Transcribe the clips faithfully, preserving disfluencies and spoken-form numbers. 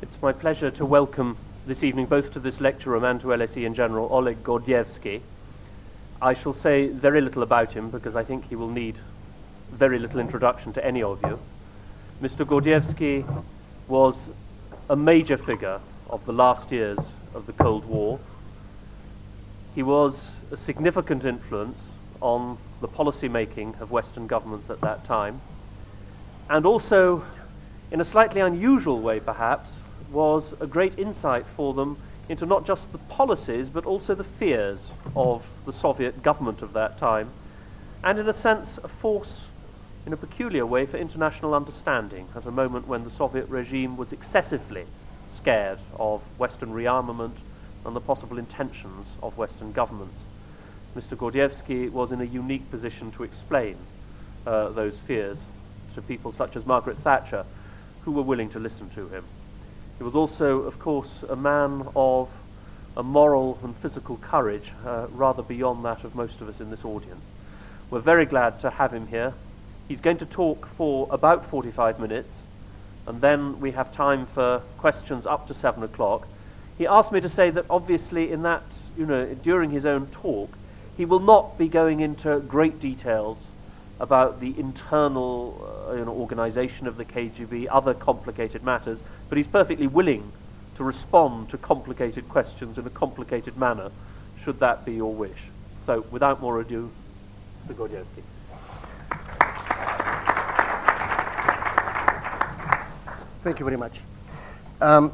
It's my pleasure to welcome this evening both to this lecture room and to L S E in general Oleg Gordievsky. I shall say very little about him because I think he will need very little introduction to any of you. Mister Gordievsky was a major figure of the last years of the Cold War. He was a significant influence on the policy making of Western governments at that time, and also, in a slightly unusual way perhaps, was a great insight for them into not just the policies but also the fears of the Soviet government of that time, and in a sense a force in a peculiar way for international understanding at a moment when the Soviet regime was excessively scared of Western rearmament and the possible intentions of Western governments. Mister Gordievsky was in a unique position to explain uh, those fears to people such as Margaret Thatcher, who were willing to listen to him. He was also, of course, a man of a moral and physical courage, uh, rather beyond that of most of us in this audience. We're very glad to have him here. He's going to talk for about forty-five minutes, and then we have time for questions up to seven o'clock. He asked me to say that obviously in that, you know, during his own talk, he will not be going into great details about the internal uh, you know, organization of the K G B, other complicated matters, but he's perfectly willing to respond to complicated questions in a complicated manner, should that be your wish. So, without more ado, Mister Gordievsky. Thank you very much. Um,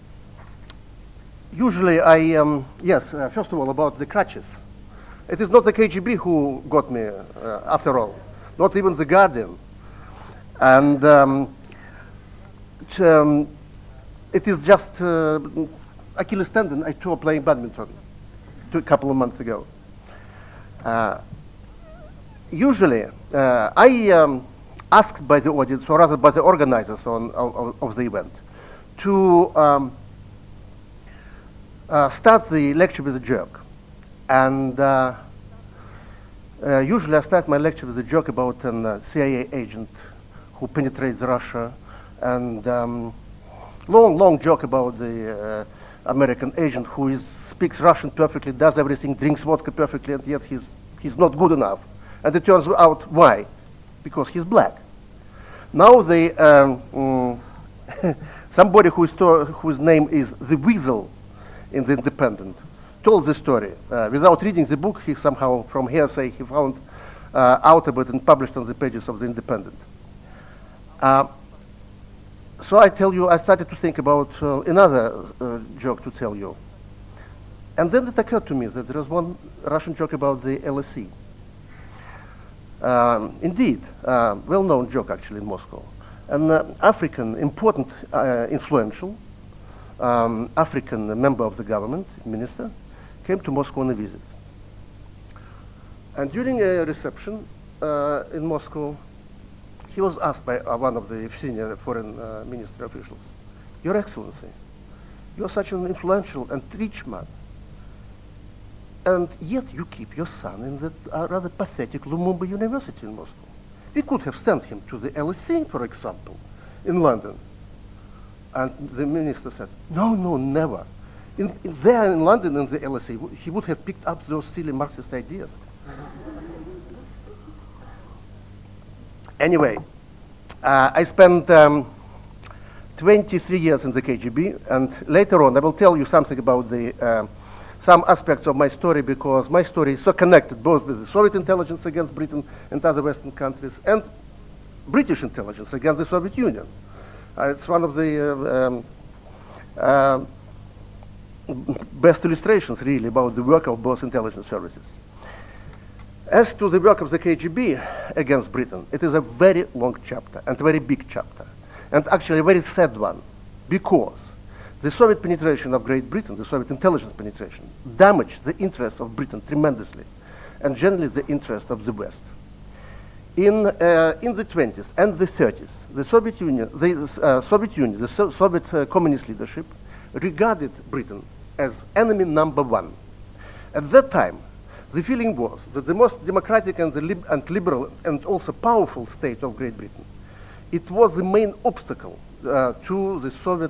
usually I, um, yes, uh, first of all, about the crutches. It is not the K G B who got me, uh, after all, not even The Guardian. And um, it, um, it is just uh, Achilles tendon I tore playing badminton two, a couple of months ago. Uh, usually, uh, I um, asked by the audience, or rather by the organizers on, of, of the event, to um, uh, start the lecture with a joke. And uh, uh, usually I start my lecture with a joke about a uh, C I A agent who penetrates Russia, and um, long, long joke about the uh, American agent who is, speaks Russian perfectly, does everything, drinks vodka perfectly, and yet he's, he's not good enough. And it turns out why? Because he's black. Now the um, mm, somebody whose, whose name is the Weasel in the Independent told the story. Uh, without reading the book, he somehow, from hearsay, he found uh, out about it and published on the pages of the Independent. Uh, so I tell you, I started to think about uh, another uh, joke to tell you. And then it occurred to me that there was one Russian joke about the L S E. Um, indeed, uh, well-known joke actually in Moscow. An uh, African, important, uh, influential um, African member of the government, minister, came to Moscow on a visit. And during a reception uh, in Moscow, he was asked by uh, one of the senior foreign uh, ministry officials, "Your Excellency, you're such an influential and rich man, and yet you keep your son in that uh, rather pathetic Lumumba University in Moscow. We could have sent him to the L S E, for example, in London." And the minister said, "No, no, never. In, in there in London in the L S E, he would have picked up those silly Marxist ideas." Anyway, uh, I spent um, twenty-three years in the K G B, and later on I will tell you something about the uh, some aspects of my story, because my story is so connected both with the Soviet intelligence against Britain and other Western countries and British intelligence against the Soviet Union. Uh, it's one of the uh, um, uh, best illustrations, really, about the work of both intelligence services. As to the work of the K G B against Britain, it is a very long chapter and a very big chapter, and actually a very sad one, because the Soviet penetration of Great Britain, the Soviet intelligence penetration, damaged the interests of Britain tremendously, and generally the interest of the West. In, uh, in the twenties and the thirties, the Soviet Union, the uh, Soviet Union, the so Soviet uh, communist leadership regarded Britain as enemy number one. At that time, the feeling was that the most democratic and, the lib and liberal and also powerful state of Great Britain, it was the main obstacle uh, to the Soviet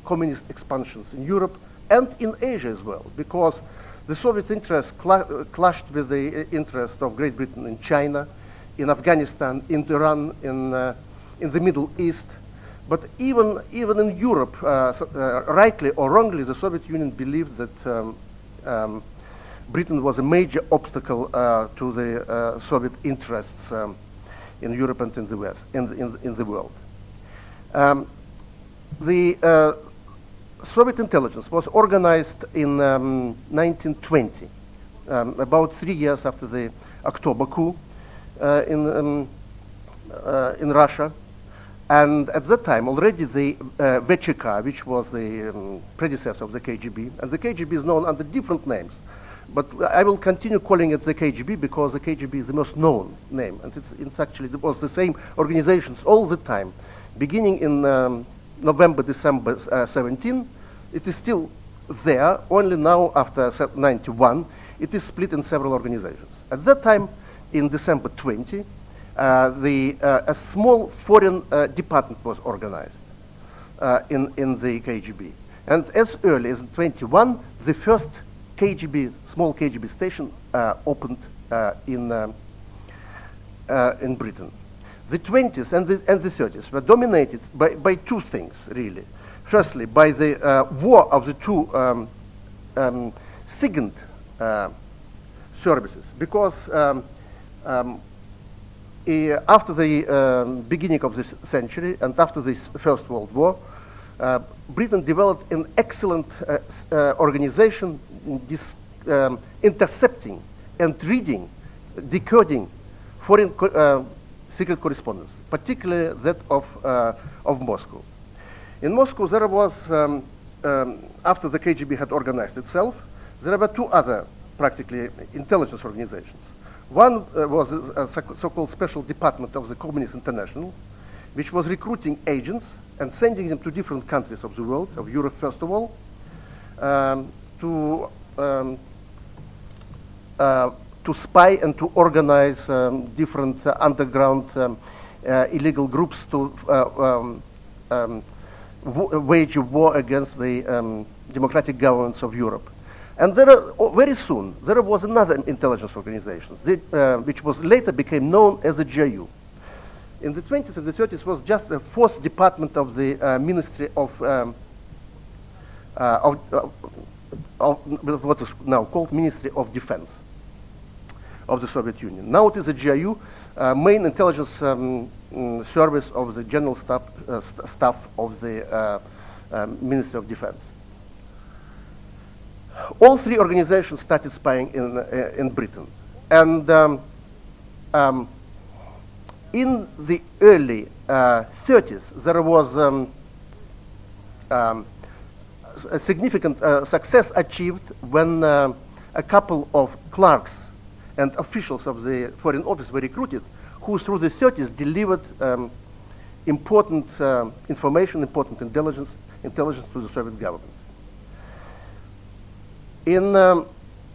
communist expansions in Europe and in Asia as well, because the Soviet interest cla uh, clashed with the uh, interest of Great Britain in China, in Afghanistan, in Iran, in, uh, in the Middle East. But even, even in Europe, uh, so, uh, rightly or wrongly, the Soviet Union believed that um, um, Britain was a major obstacle uh, to the uh, Soviet interests um, in Europe and in the West, in the, in the, in the world. Um, the uh, Soviet intelligence was organized in um, nineteen twenty, um, about three years after the October coup uh, in, um, uh, in Russia. And at that time, already the uh, V C K, which was the um, predecessor of the K G B, and the K G B is known under different names, but I will continue calling it the K G B because the K G B is the most known name, and it's, it's actually it was the same organizations all the time, beginning in um, November, December uh, seventeen. It is still there. Only now, after ninety-one, it is split in several organizations. At that time, in December twenty. Uh, the, uh, a small foreign uh, department was organized uh, in, in the K G B. And as early as twenty-one, the first K G B, small K G B station uh, opened uh, in, um, uh, in Britain. The twenties and the, and the thirties were dominated by, by two things, really. Firstly, by the uh, war of the two um, um, SIGINT uh, services, because um, um, Uh, after the um, beginning of this century and after the First World War, uh, Britain developed an excellent uh, uh, organization in this, um, intercepting and reading, decoding foreign co uh, secret correspondence, particularly that of, uh, of Moscow. In Moscow, there was, um, um, after the K G B had organized itself, there were two other practically intelligence organizations. One uh, was a, a so-called special department of the Communist International, which was recruiting agents and sending them to different countries of the world, of Europe first of all, um, to, um, uh, to spy and to organize um, different uh, underground um, uh, illegal groups to uh, um, um, wage a war against the um, democratic governments of Europe. And there are, oh, very soon, there was another intelligence organization, that, uh, which was later became known as the G R U. In the twenties and the thirties was just the fourth department of the uh, Ministry of, um, uh, of, uh, of what is now called Ministry of Defense of the Soviet Union. Now it is the G R U, uh, main intelligence um, mm, service of the General Staff, uh, st staff of the uh, uh, Ministry of Defense. All three organizations started spying in, uh, in Britain. And um, um, in the early uh, thirties, there was um, um, a significant uh, success achieved when uh, a couple of clerks and officials of the Foreign Office were recruited, who through the thirties delivered um, important uh, information, important intelligence, intelligence to the Soviet government. In, um,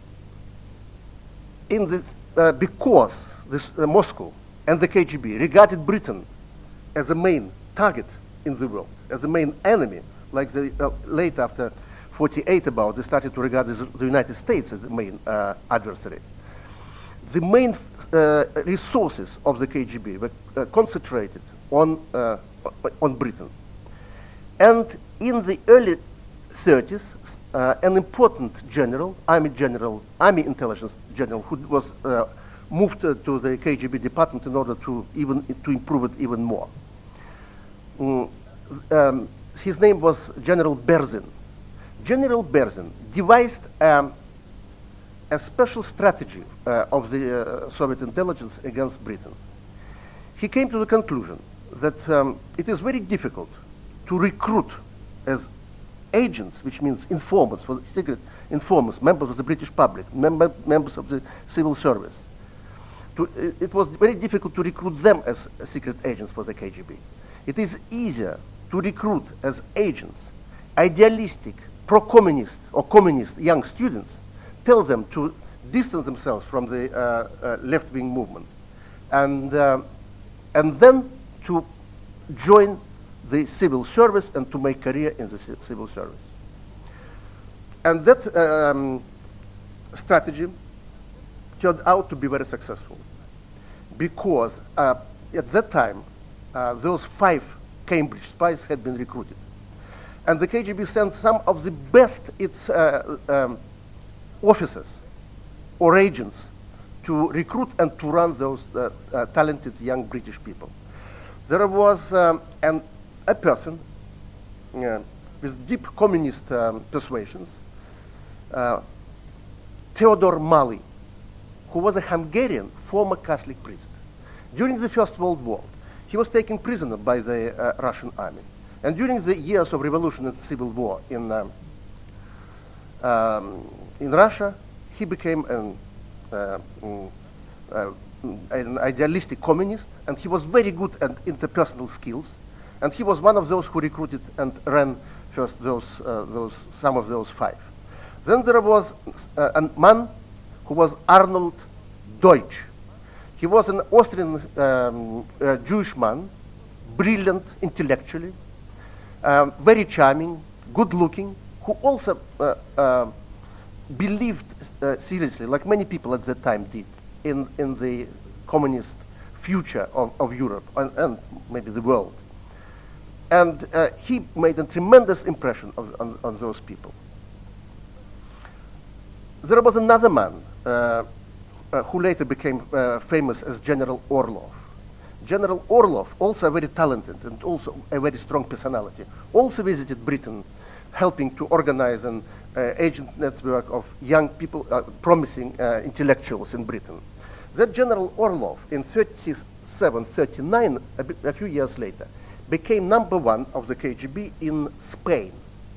in the, uh, because this, uh, Moscow and the K G B regarded Britain as a main target in the world, as the main enemy, like the, uh, late after forty-eight about, they started to regard this, the United States as the main uh, adversary. The main uh, resources of the K G B were uh, concentrated on, uh, on Britain. And in the early thirties, Uh, an important general, army general, army intelligence general, who was uh, moved uh, to the K G B department in order to even to improve it even more. Mm, um, his name was General Berzin. General Berzin devised um, a special strategy uh, of the uh, Soviet intelligence against Britain. He came to the conclusion that um, it is very difficult to recruit as agents, which means informers, for the secret informers, members of the British public, member, members of the civil service. To, it, it was very difficult to recruit them as uh, secret agents for the K G B. It is easier to recruit as agents idealistic, pro-communist or communist young students, tell them to distance themselves from the uh, uh, left-wing movement, and, uh, and then to join the civil service and to make career in the ci civil service. And that um, strategy turned out to be very successful because uh, at that time uh, those five Cambridge spies had been recruited. And the K G B sent some of the best its uh, um, officers or agents to recruit and to run those uh, uh, talented young British people. There was um, an, a person uh, with deep communist um, persuasions, uh, Theodore Mali, who was a Hungarian former Catholic priest. During the First World War, he was taken prisoner by the uh, Russian army. And during the years of revolution and civil war in, um, um, in Russia, he became an, uh, mm, uh, an idealistic communist, and he was very good at interpersonal skills. And he was one of those who recruited and ran first those, uh, those, some of those five. Then there was uh, a man who was Arnold Deutsch. He was an Austrian um, uh, Jewish man, brilliant intellectually, um, very charming, good-looking, who also uh, uh, believed uh, seriously, like many people at that time did, in, in the communist future of, of Europe and, and maybe the world. And uh, he made a tremendous impression of, on, on those people. There was another man uh, uh, who later became uh, famous as General Orlov. General Orlov, also very talented and also a very strong personality, also visited Britain, helping to organize an uh, agent network of young people, uh, promising uh, intellectuals in Britain. That General Orlov, in thirty-seven, thirty-nine, a, bit, a few years later, became number one of the K G B in Spain.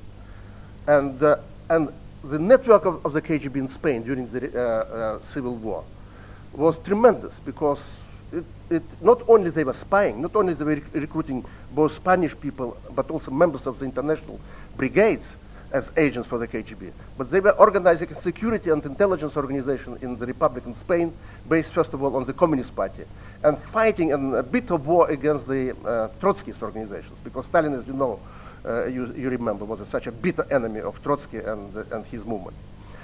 And, uh, and the network of, of the K G B in Spain during the uh, uh, Civil War was tremendous because it, it, not only they were spying, not only they were rec recruiting both Spanish people, but also members of the international brigades as agents for the K G B, but they were organizing a security and intelligence organization in the Republic of Spain, based first of all on the Communist Party, and fighting in a bit of war against the uh, Trotskyist organizations, because Stalin, as you know, uh, you, you remember, was a, such a bitter enemy of Trotsky and, uh, and his movement.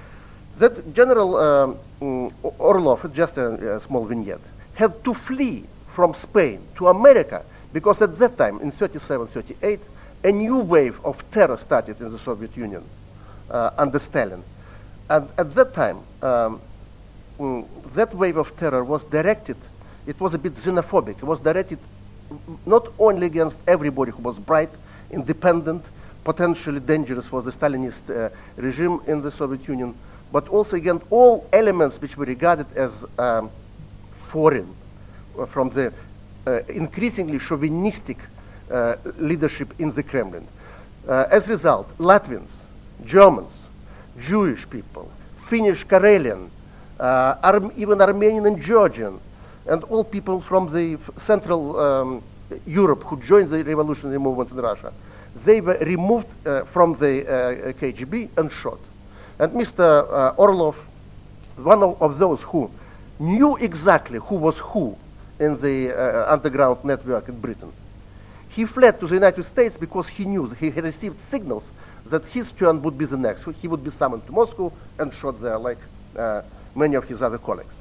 That General um, um, Orlov, just a, a small vignette, had to flee from Spain to America because at that time, in thirty-seven, thirty-eight, a new wave of terror started in the Soviet Union uh, under Stalin. And at that time, um, mm, that wave of terror was directed, it was a bit xenophobic, it was directed not only against everybody who was bright, independent, potentially dangerous for the Stalinist uh, regime in the Soviet Union, but also against all elements which were regarded as um, foreign uh, from the uh, increasingly chauvinistic uh, leadership in the Kremlin. Uh, as a result, Latvians, Germans, Jewish people, Finnish, Karelian, uh, Ar even Armenian and Georgian, and all people from the Central um, Europe who joined the revolutionary movement in Russia, they were removed uh, from the uh, K G B and shot. And Mister Uh, Orlov, one of, of those who knew exactly who was who in the uh, underground network in Britain, he fled to the United States because he knew that he had received signals that his turn would be the next. He would be summoned to Moscow and shot there like uh, many of his other colleagues.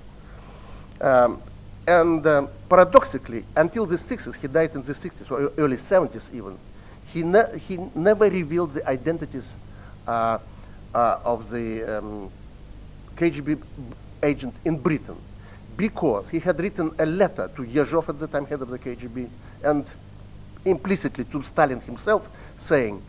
Um, and um, paradoxically, until the sixties, he died in the sixties or early seventies even, he, ne he never revealed the identities uh, uh, of the um, K G B agent in Britain, because he had written a letter to Yezhov, at the time head of the K G B, and implicitly to Stalin himself, saying,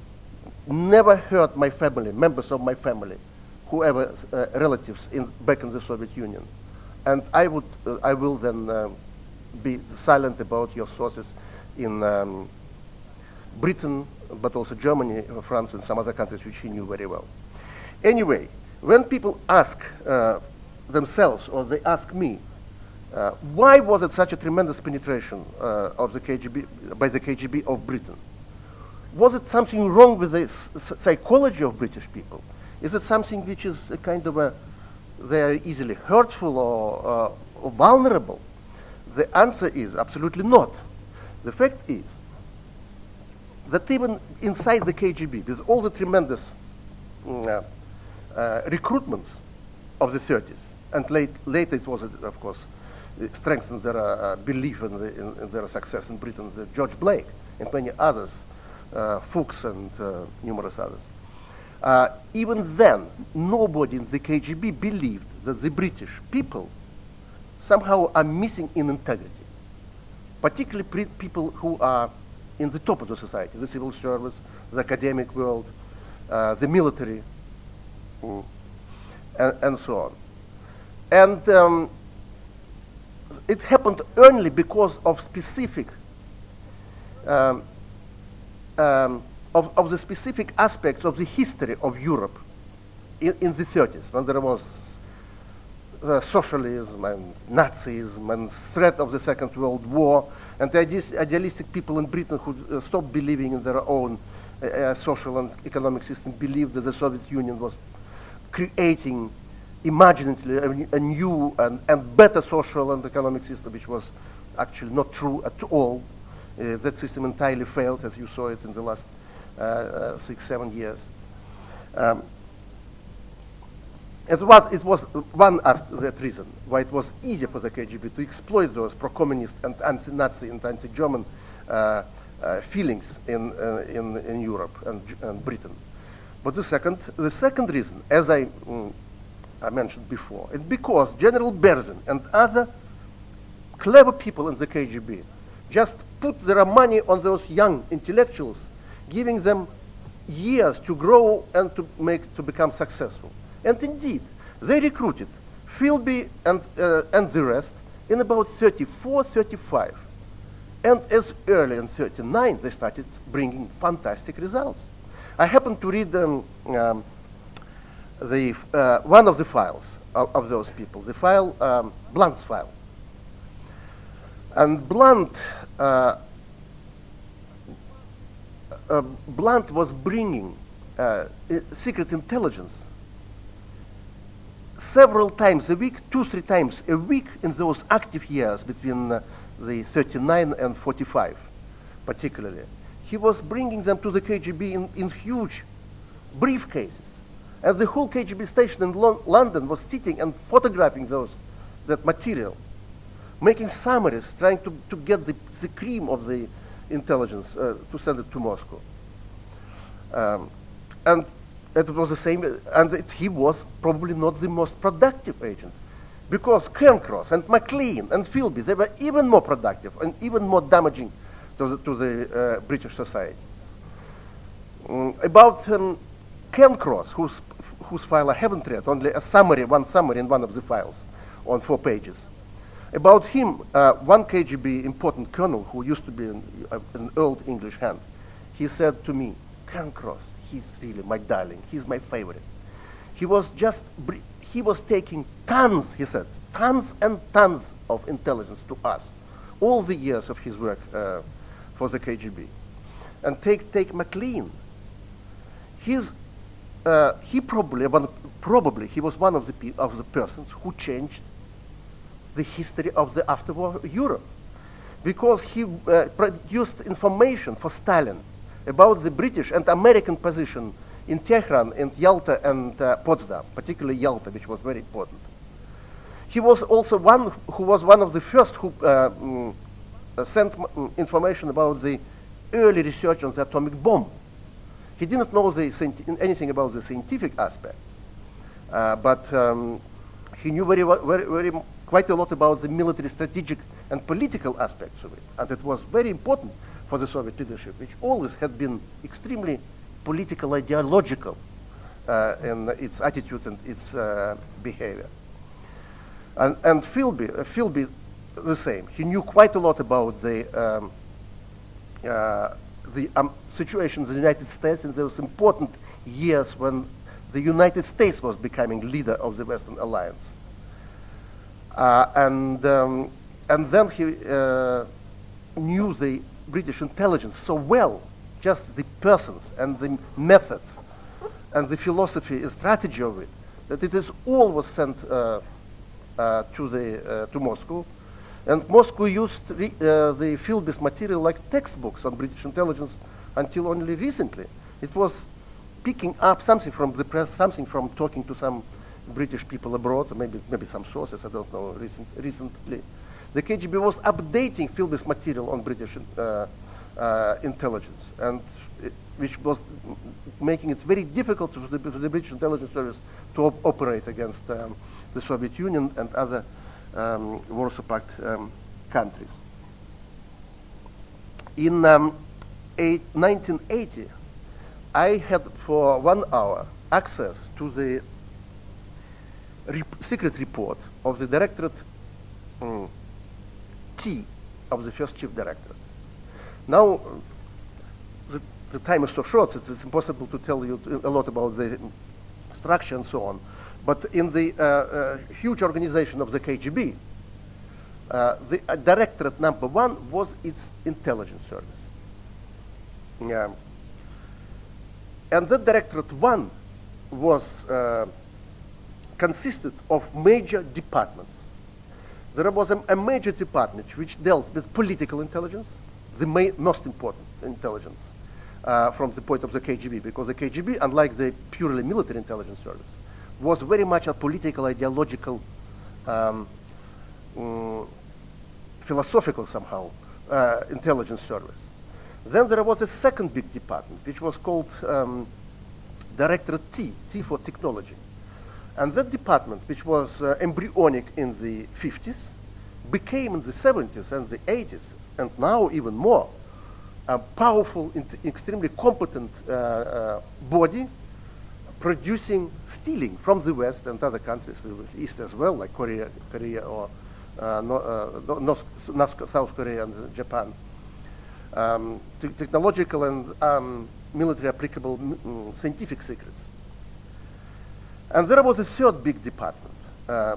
never hurt my family, members of my family, whoever uh, relatives in, back in the Soviet Union. And I, would, uh, I will then uh, be silent about your sources in um, Britain, but also Germany, France, and some other countries which he knew very well. Anyway, when people ask uh, themselves, or they ask me, uh, why was it such a tremendous penetration uh, of the K G B, by the K G B of Britain? Was it something wrong with the psychology of British people? Is it something which is a kind of a, they are easily hurtful or, uh, or vulnerable? The answer is absolutely not. The fact is that even inside the K G B, with all the tremendous mm, uh, uh, recruitments of the thirties, and late, later it was, uh, of course, it strengthened their uh, belief in, the, in, in their success in Britain, the George Blake and many others, uh, Fuchs and uh, numerous others. Uh, even then, nobody in the K G B believed that the British people somehow are missing in integrity, particularly pre people who are in the top of the society, the civil service, the academic world, uh, the military, mm, and, and so on. And um, it happened only because of specific, um, um, of, of the specific aspects of the history of Europe in, in the thirties, when there was uh, socialism and Nazism and threat of the Second World War, and the idealistic people in Britain who uh, stopped believing in their own uh, uh, social and economic system believed that the Soviet Union was creating imaginatively a, a new and, and better social and economic system, which was actually not true at all. Uh, that system entirely failed, as you saw it in the last uh, uh, six, seven years. Um, it was, it was one aspect, that reason why it was easier for the K G B to exploit those pro-communist and anti-Nazi and anti-German uh, uh, feelings in, uh, in, in Europe and, and Britain. But the second, the second reason, as I, mm, I mentioned before, is because General Berzin and other clever people in the K G B just put their money on those young intellectuals, giving them years to grow and to make to become successful. And indeed, they recruited Philby and, uh, and the rest in about thirty-four, thirty-five. And as early in thirty-nine, they started bringing fantastic results. I happened to read um, um, the, uh, one of the files of, of those people, the file, um, Blunt's file. And Blunt, uh, uh, Blunt was bringing uh, secret intelligence several times a week, two, three times a week in those active years between uh, the thirty-nine and forty-five, particularly. He was bringing them to the K G B in, in huge briefcases. And the whole K G B station in Lo London was sitting and photographing those, that material, making summaries, trying to, to get the, the cream of the intelligence uh, to send it to Moscow. Um, and it was the same, and it, he was probably not the most productive agent, because Cairncross and Maclean and Philby, they were even more productive and even more damaging to the, to the uh, British society. Um, about um, Cairncross, whose, whose file I haven't read, only a summary, one summary in one of the files on four pages. About him, uh, one K G B important colonel who used to be an, uh, an old English hand, he said to me, Cairncross, he's really my darling, he's my favorite. He was just, he was taking tons, he said, tons and tons of intelligence to us, all the years of his work uh, for the K G B. And take, take Maclean. His, uh, he probably, one, probably he was one of the, pe of the persons who changed the history of the after-war Europe, because he uh, produced information for Stalin about the British and American position in Tehran, in Yalta and uh, Potsdam, particularly Yalta, which was very important. He was also one who was one of the first who uh, mm, uh, sent mm, information about the early research on the atomic bomb. He didn't know the anything about the scientific aspect, uh, but um, he knew very, very, very quite a lot about the military, strategic, and political aspects of it. And it was very important for the Soviet leadership, which always had been extremely political, ideological uh, in its attitude and its uh, behavior. And, and Philby, uh, Philby, the same. He knew quite a lot about the, um, uh, the um, situation in the United States in those important years when the United States was becoming leader of the Western Alliance. Uh, and, um, and then he uh, knew the British intelligence so well, just the persons and the methods and the philosophy and strategy of it, that it is all was sent uh, uh, to, the, uh, to Moscow. And Moscow used the, uh, the Philby's material like textbooks on British intelligence until only recently. It was picking up something from the press, something from talking to some British people abroad, or maybe, maybe some sources, I don't know, recent, recently. The K G B was updating Philby's material on British uh, uh, intelligence, and it, which was m making it very difficult for the, for the British intelligence service to op operate against um, the Soviet Union and other um, Warsaw Pact um, countries. In um, eight, nineteen eighty, I had for one hour access to the rep secret report of the Directorate um, T of the first Chief Directorate. Now, the, the time is so short, it's, it's impossible to tell you a lot about the structure and so on. But in the uh, uh, huge organization of the K G B, uh, the uh, Directorate number one was its intelligence service. Yeah. And that Directorate one was uh, consisted of major departments. There was a, a major department which dealt with political intelligence, the ma most important intelligence uh, from the point of the K G B, because the K G B, unlike the purely military intelligence service, was very much a political, ideological, um, um, philosophical somehow uh, intelligence service. Then there was a second big department, which was called um, Directorate T, T for technology. And that department, which was uh, embryonic in the fifties, became in the seventies and the eighties, and now even more, a powerful, extremely competent uh, uh, body producing, stealing from the West and other countries, the East as well, like Korea, Korea or uh, no, uh, North, North, South Korea and Japan. Um, te technological and um, military applicable mm, scientific secrets. And there was a third big department, uh,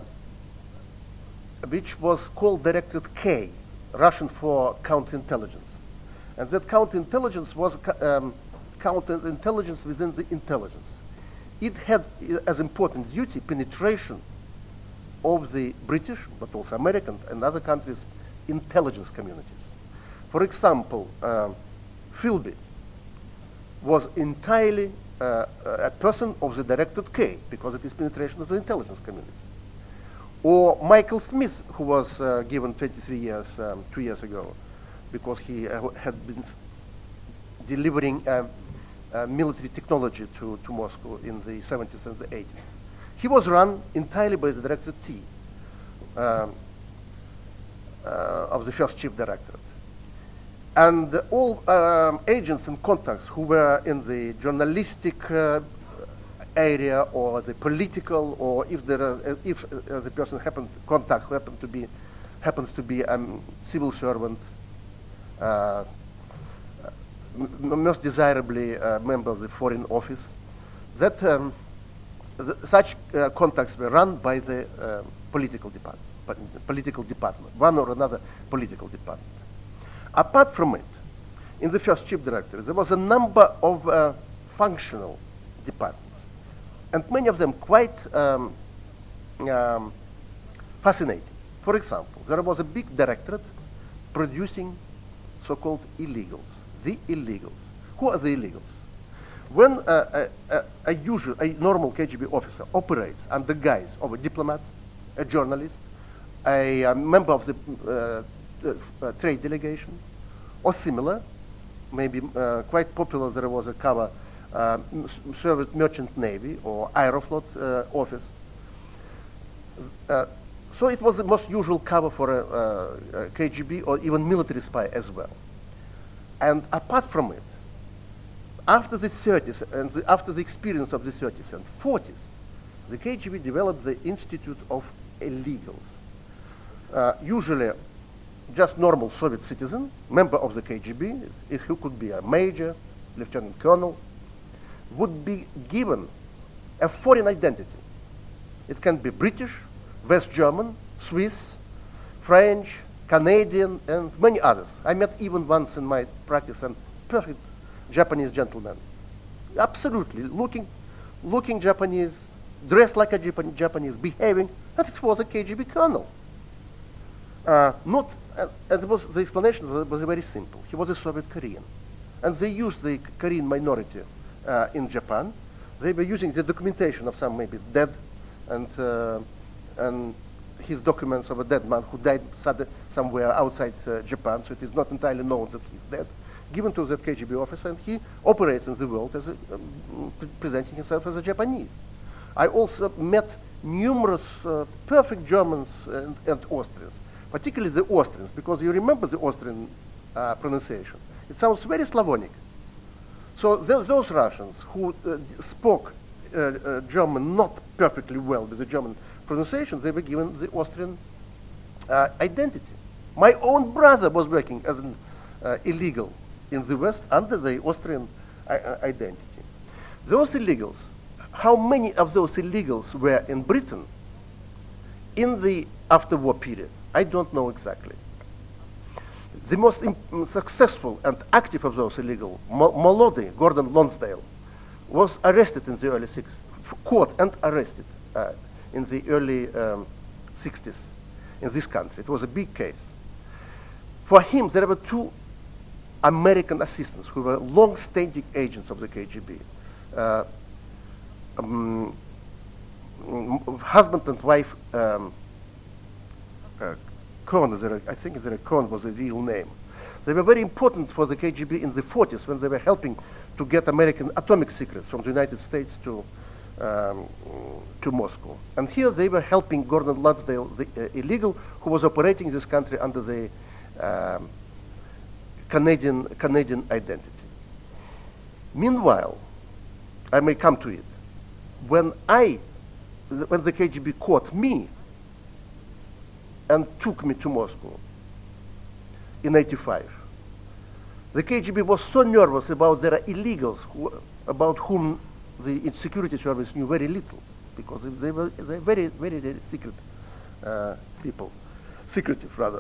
which was called Directorate K, Russian for counterintelligence. And that counterintelligence was um, counterintelligence within the intelligence. It had uh, as important duty penetration of the British, but also American and other countries' intelligence communities. For example, uh, Philby was entirely uh, a person of the Directorate K because of his penetration of the intelligence community. Or Michael Smith, who was uh, given twenty-three years, um, two years ago, because he uh, had been delivering uh, uh, military technology to, to Moscow in the seventies and the eighties. He was run entirely by the Directorate T um, uh, of the first Chief Directorate. And all um, agents and contacts who were in the journalistic uh, area or the political, or if there are, uh, if uh, the person happened contact who happened to be happens to be a um, civil servant, uh, most desirably a member of the Foreign Office, that um, th such uh, contacts were run by the uh, political department, political department, one or another political department. Apart from it, in the first Chief Directorate, there was a number of uh, functional departments, and many of them quite um, um, fascinating. For example, there was a big directorate producing so-called illegals, the illegals. Who are the illegals? When uh, a, a, a usual, a normal K G B officer operates under guise of a diplomat, a journalist, a, a member of the uh, Uh, uh, trade delegation, or similar, maybe uh, quite popular. There was a cover, uh, Soviet Merchant Navy or Aeroflot uh, office. Uh, so it was the most usual cover for a, a, a K G B or even military spy as well. And apart from it, after the thirties and the, after the experience of the thirties and forties, the K G B developed the Institute of Illegals. Uh, usually just normal Soviet citizen, member of the K G B, who could be a major, lieutenant colonel, would be given a foreign identity. It can be British, West German, Swiss, French, Canadian, and many others. I met even once in my practice a perfect Japanese gentleman. Absolutely, looking, looking Japanese, dressed like a Japan Japanese, behaving, and it was a K G B colonel. Uh, not, uh, and it was, the explanation was, was very simple. He was a Soviet Korean. and they used the Korean minority uh, in Japan. They were using the documentation of some maybe dead, and uh, and his documents of a dead man who died somewhere outside uh, Japan, so it is not entirely known that he's dead, given to that K G B officer, and he operates in the world as a, um, pre presenting himself as a Japanese. I also met numerous uh, perfect Germans and, and Austrians, particularly the Austrians, because you remember the Austrian uh, pronunciation. It sounds very Slavonic. So th those Russians who uh, spoke uh, uh, German not perfectly well with the German pronunciation, they were given the Austrian uh, identity. My own brother was working as an uh, illegal in the West under the Austrian uh, identity. Those illegals, how many of those illegals were in Britain in the after-war period? I don't know exactly. The most successful and active of those illegal, Mo Molody, Gordon Lonsdale, was arrested in the early sixties, caught and arrested uh, in the early um, sixties in this country. It was a big case. For him, there were two American assistants who were long-standing agents of the K G B. Uh, um, husband and wife, um, uh, Cohn, I think Cohn was the real name. They were very important for the K G B in the forties when they were helping to get American atomic secrets from the United States to um, to Moscow. And here they were helping Gordon Lonsdale, the uh, illegal, who was operating this country under the um, Canadian Canadian identity. Meanwhile, I may come to it. When I, when the K G B caught me and took me to Moscow in eighty-five, the K G B was so nervous about their illegals, who, about whom the security service knew very little, because they were they very, very, very secret uh, people, secretive rather.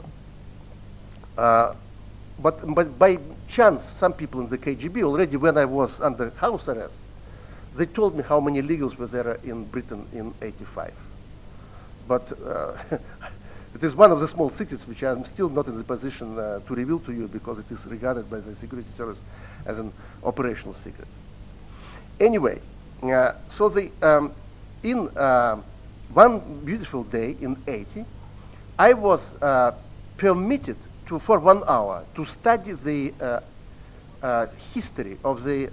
Uh, but, but by chance, some people in the K G B, already when I was under house arrest, they told me how many illegals were there in Britain in eighty-five. But uh, it is one of the small secrets which I'm still not in the position uh, to reveal to you, because it is regarded by the security service as an operational secret. Anyway, uh, so the, um, in uh, one beautiful day in eighty, I was uh, permitted to, for one hour, to study the uh, uh, history of the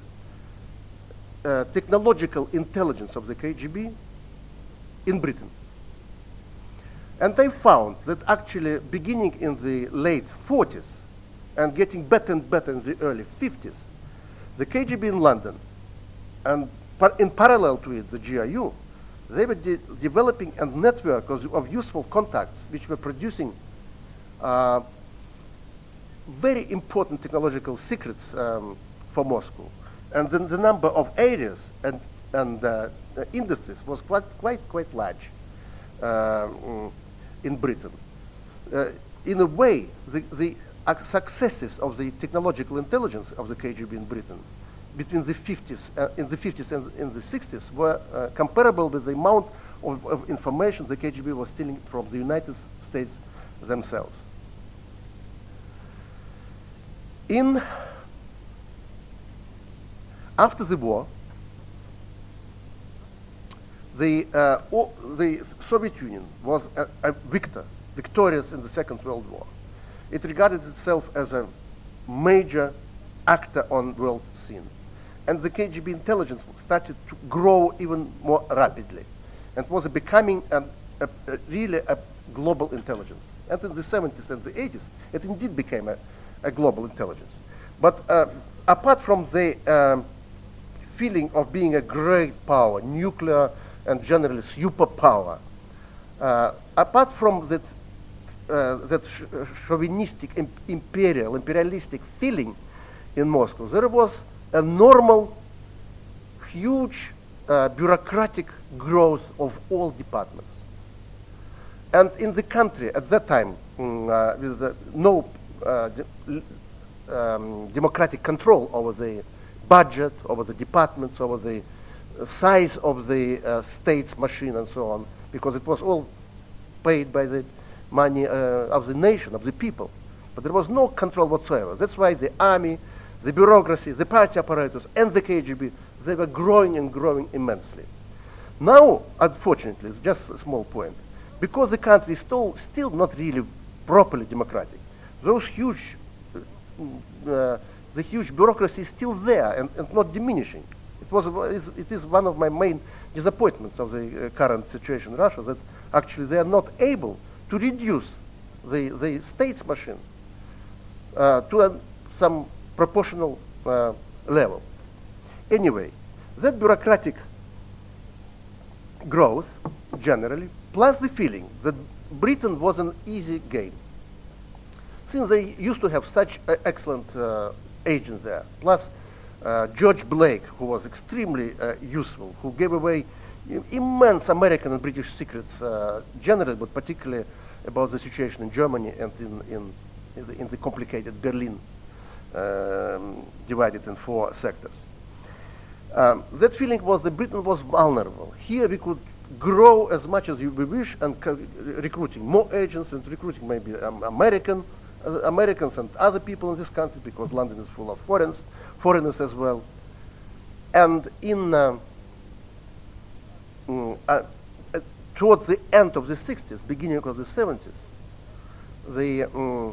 uh, technological intelligence of the K G B in Britain. And I found that actually beginning in the late forties and getting better and better in the early fifties, the K G B in London, and par in parallel to it, the G I U, they were de developing a network of, of useful contacts which were producing uh, very important technological secrets um, for Moscow. And then the number of areas and, and uh, uh, industries was quite, quite, quite large uh, in Britain. Uh, in a way, the, the uh, successes of the technological intelligence of the K G B in Britain between the fifties, uh, in the fifties and in the sixties were uh, comparable with the amount of, of information the K G B was stealing from the United States themselves. In, after the war, the, uh, o the Soviet Union was a, a victor, victorious in the Second World War. It regarded itself as a major actor on world scene. And the K G B intelligence started to grow even more rapidly, and was becoming a, a, a really a global intelligence. And in the seventies and the eighties, it indeed became a, a global intelligence. But uh, apart from the um, feeling of being a great power, nuclear and generally superpower, uh, apart from that, uh, that sh chauvinistic, im imperial, imperialistic feeling in Moscow, there was a normal, huge uh, bureaucratic growth of all departments. And in the country at that time, mm, uh, with the, no uh, de um, democratic control over the budget, over the departments, over the uh, size of the uh, state's machine and so on, because it was all paid by the money uh, of the nation, of the people. But there was no control whatsoever. That's why the army, the bureaucracy, the party apparatus, and the K G B, they were growing and growing immensely. Now, unfortunately, it's just a small point, because the country is still, still not really properly democratic, those huge, uh, the huge bureaucracy is still there and, and not diminishing. It, was, it is one of my main disappointments of the uh, current situation in Russia, that actually they are not able to reduce the, the state's machine uh, to a, some proportional uh, level. Anyway, that bureaucratic growth, generally, plus the feeling that Britain was an easy game, since they used to have such uh, excellent uh, agents there, plus uh, George Blake, who was extremely uh, useful, who gave away immense American and British secrets, uh, generally, but particularly about the situation in Germany and in, in, in, the, in the complicated Berlin, um, divided in four sectors. Um, that feeling was that Britain was vulnerable. Here we could grow as much as we wish, and recruiting more agents and recruiting maybe um, American, uh, Americans and other people in this country, because London is full of foreigners, foreigners as well. And in uh, mm, uh, uh, towards the end of the sixties, beginning of the seventies, the um,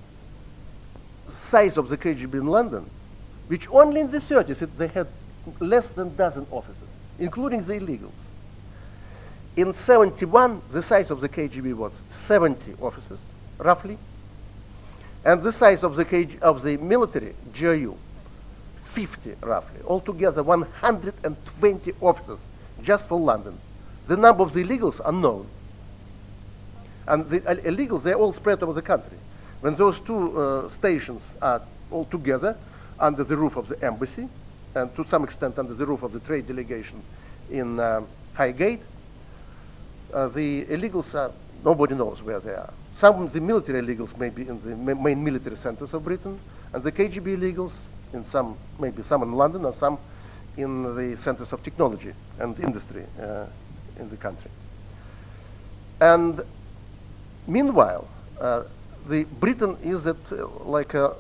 size of the K G B in London, which only in the thirties it, they had less than a dozen offices, including the illegals. In seventy-one, the size of the K G B was seventy officers, roughly, and the size of the K G, of the military G R U, fifty roughly. Altogether, one hundred twenty officers just for London. The number of the illegals are known, and the uh, illegals, they're all spread over the country. When those two uh, stations are all together under the roof of the embassy, and to some extent under the roof of the trade delegation in um, Highgate, uh, the illegals are, nobody knows where they are. Some of the military illegals may be in the ma main military centers of Britain, and the K G B illegals in some, maybe some in London, and some in the centers of technology and industry uh, in the country. And meanwhile, uh, the Britain is at uh, like a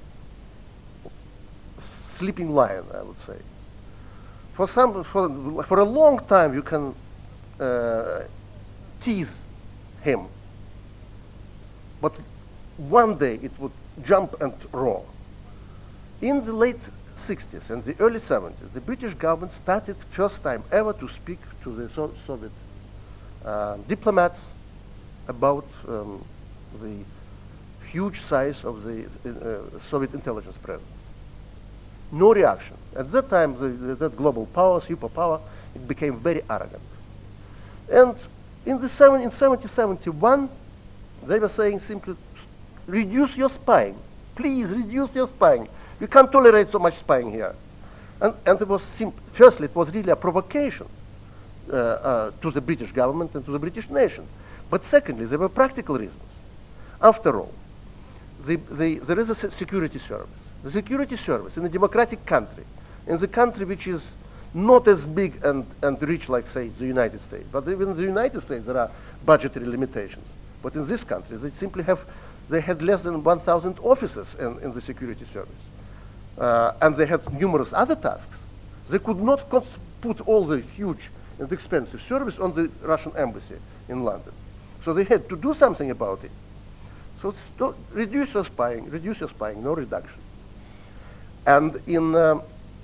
sleeping lion, I would say. For some, for, for a long time, you can uh, tease him, but one day it would jump and roar. In the late sixties and the early seventies, the British government started first time ever to speak to the so Soviet uh, diplomats about um, the huge size of the uh, Soviet intelligence presence. No reaction. At that time, the, the, that global power, superpower, it became very arrogant. And in the seven, in seventy, seventy-one, they were saying simply, reduce your spying. Please reduce your spying. You can't tolerate so much spying here. And, and it was sim firstly, it was really a provocation uh, uh, to the British government and to the British nation. But secondly, there were practical reasons. After all, the, the, there is a se security service. The security service in a democratic country, in the country which is not as big and, and rich like, say, the United States. But even in the United States, there are budgetary limitations. But in this country, they simply have, they had less than one thousand officers in, in the security service. Uh, and they had numerous other tasks. They could not put all the huge and expensive service on the Russian embassy in London. So they had to do something about it. So to reduce your spying, reduce your spying, no reduction. And in uh,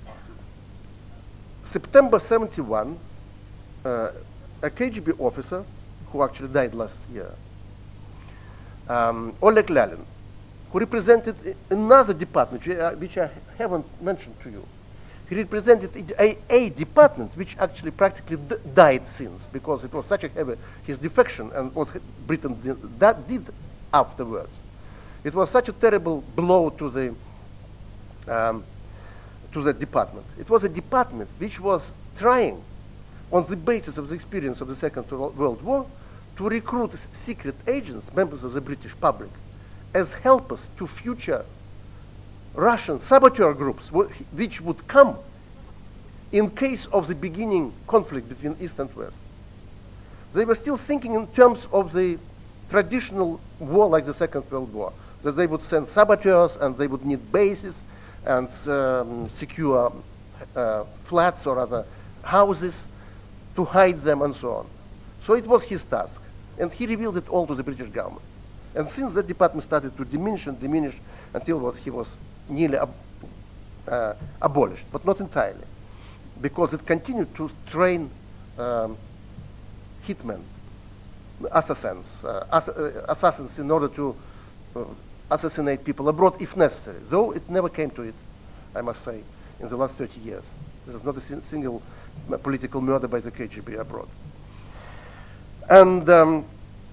September seventy-one, uh, a K G B officer, who actually died last year, um, Oleg Lalin, who represented another department, which I, which I haven't mentioned to you. He represented a, a department which actually practically d died since, because it was such a heavy, his defection and what Britain did, that did afterwards. It was such a terrible blow to the Um, to the department. It was a department which was trying, on the basis of the experience of the Second World War, to recruit secret agents, members of the British public, as helpers to future Russian saboteur groups, which would come in case of the beginning conflict between East and West. They were still thinking in terms of the traditional war like the Second World War, that they would send saboteurs and they would need bases and um, secure uh, flats or other houses, to hide them and so on. So it was his task, and he revealed it all to the British government. And since that department started to diminish and diminish until what he was nearly ab uh, abolished, but not entirely, because it continued to train um, hitmen, assassins, uh, ass uh, assassins in order to uh, assassinate people abroad if necessary, though it never came to it, I must say, in the last thirty years. There was not a sin single political murder by the K G B abroad. And um,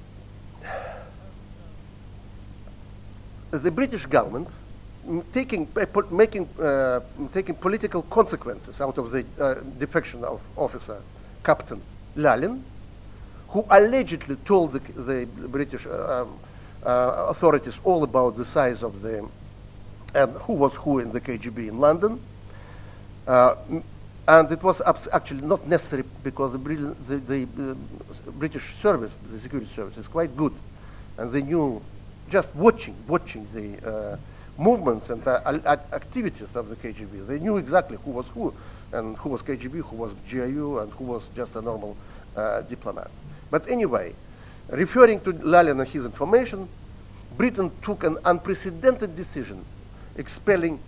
the British government, m taking, uh, po making, uh, taking political consequences out of the uh, defection of officer Captain Lalin, who allegedly told the, the British uh, um, uh, authorities all about the size of the, and who was who in the K G B in London. Uh, and it was actually not necessary, because the, the, the uh, British service, the security service, is quite good, and they knew, just watching, watching the uh, movements and uh, activities of the K G B, they knew exactly who was who, and who was K G B, who was G I U, and who was just a normal uh, diplomat. But anyway, referring to Lalin and his information, Britain took an unprecedented decision, expelling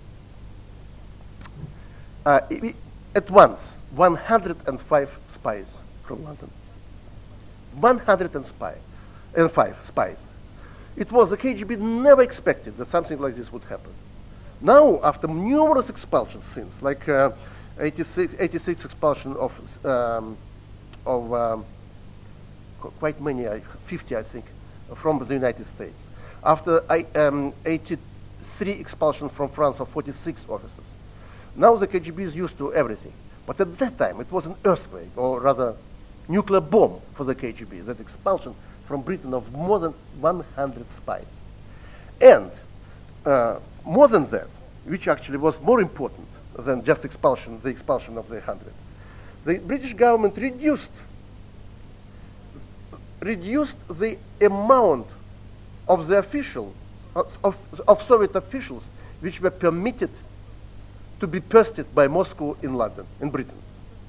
uh, at once one hundred five spies from London. one hundred five spies. It was the K G B never expected that something like this would happen. Now, after numerous expulsions since, like uh, eighty-six, eighty-six expulsion of, um, of um, quite many, fifty I think, from the United States. After I, um, eighty-three expulsion from France of forty-six officers. Now the K G B is used to everything. But at that time, it was an earthquake, or rather nuclear bomb for the K G B, that expulsion from Britain of more than one hundred spies. And uh, more than that, which actually was more important than just expulsion, the expulsion of the hundred, the British government reduced reduced the amount of the official, of, of Soviet officials which were permitted to be posted by Moscow in London, in Britain.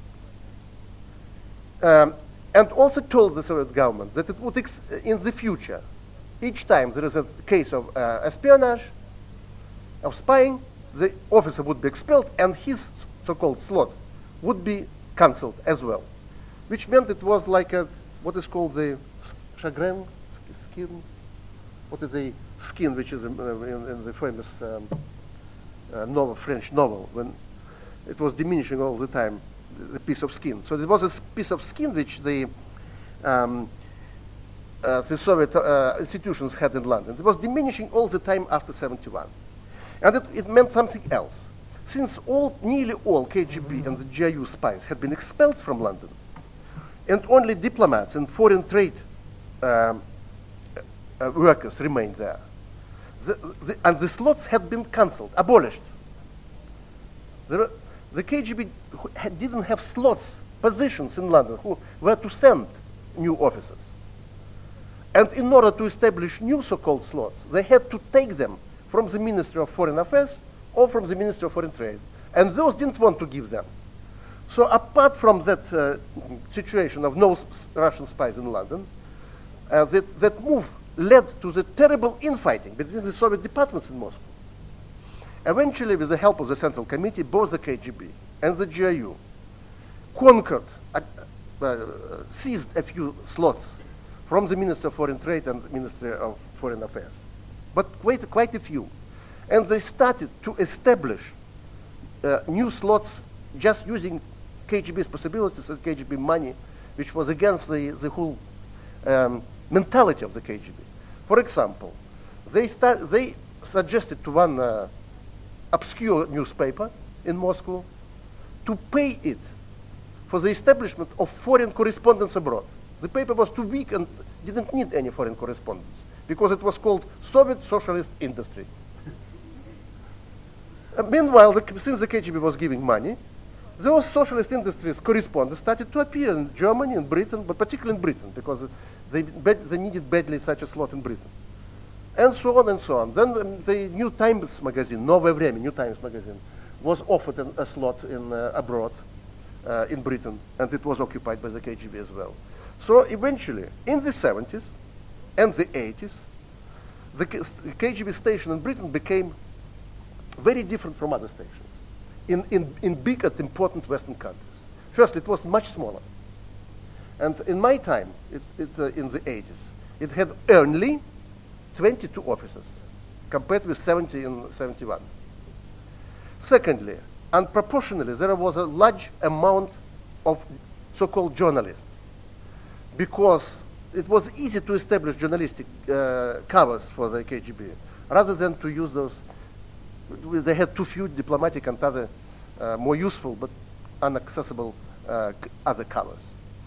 Um, and also told the Soviet government that it would, ex in the future, each time there is a case of uh, espionage, of spying, the officer would be expelled and his so-called slot would be cancelled as well. Which meant it was like a, what is called the chagrin, skin, what is the skin which is in, uh, in, in the famous um, uh, novel, French novel, when it was diminishing all the time, the, the piece of skin. So there was a piece of skin which the, um, uh, the Soviet uh, institutions had in London. It was diminishing all the time after seventy-one. And it, it meant something else. Since all, nearly all K G B and the G I U spies had been expelled from London, and only diplomats and foreign trade um, uh, workers remained there, the, the, and the slots had been cancelled, abolished. There, the K G B had, didn't have slots, positions in London who were to send new officers. And in order to establish new so-called slots, they had to take them from the Ministry of Foreign Affairs or from the Ministry of Foreign Trade. And those didn't want to give them. So apart from that uh, situation of no Russian spies in London, uh, that, that move led to the terrible infighting between the Soviet departments in Moscow. Eventually, with the help of the Central Committee, both the K G B and the G I U conquered, uh, uh, seized a few slots from the Ministry of Foreign Trade and the Ministry of Foreign Affairs, but quite, quite a few. And they started to establish uh, new slots just using K G B's possibilities and K G B money, which was against the, the whole um, mentality of the K G B. For example, they, start, they suggested to one uh, obscure newspaper in Moscow to pay it for the establishment of foreign correspondence abroad. The paper was too weak and didn't need any foreign correspondence because it was called Soviet Socialist Industry. Uh, meanwhile, the, since the K G B was giving money, those socialist industries correspondents started to appear in Germany and Britain, but particularly in Britain, because they, bad, they needed badly such a slot in Britain. and so on and so on. Then the, the New Times magazine, Новое Время, New Times magazine, was offered an, a slot in uh, abroad, uh, in Britain, and it was occupied by the K G B as well. So eventually, in the seventies and the eighties, the K K G B station in Britain became very different from other stations in, in, in big and important Western countries. First, it was much smaller. And in my time, it, it, uh, in the eighties, it had only twenty-two officers, compared with seventy in seventy-one. Secondly, and proportionally, there was a large amount of so-called journalists, because it was easy to establish journalistic uh, covers for the K G B, rather than to use those. They had too few diplomatic and other uh, more useful but inaccessible uh, other covers.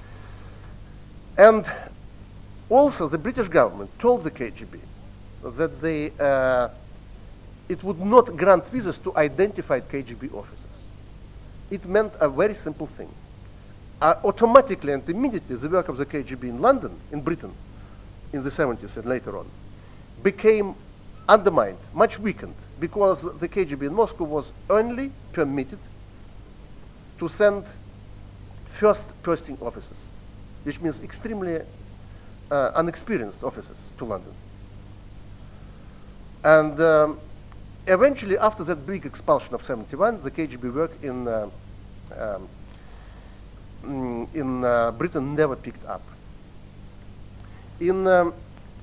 And also, the British government told the K G B that they, uh, it would not grant visas to identified K G B officers. It meant a very simple thing. Uh, automatically and immediately, the work of the K G B in London, in Britain, in the seventies and later on, became undermined, much weakened, because the K G B in Moscow was only permitted to send first posting officers, which means extremely uh, unexperienced officers to London. And um, eventually, after that big expulsion of seventy-one, the K G B work in uh, um, in uh, Britain never picked up. In um,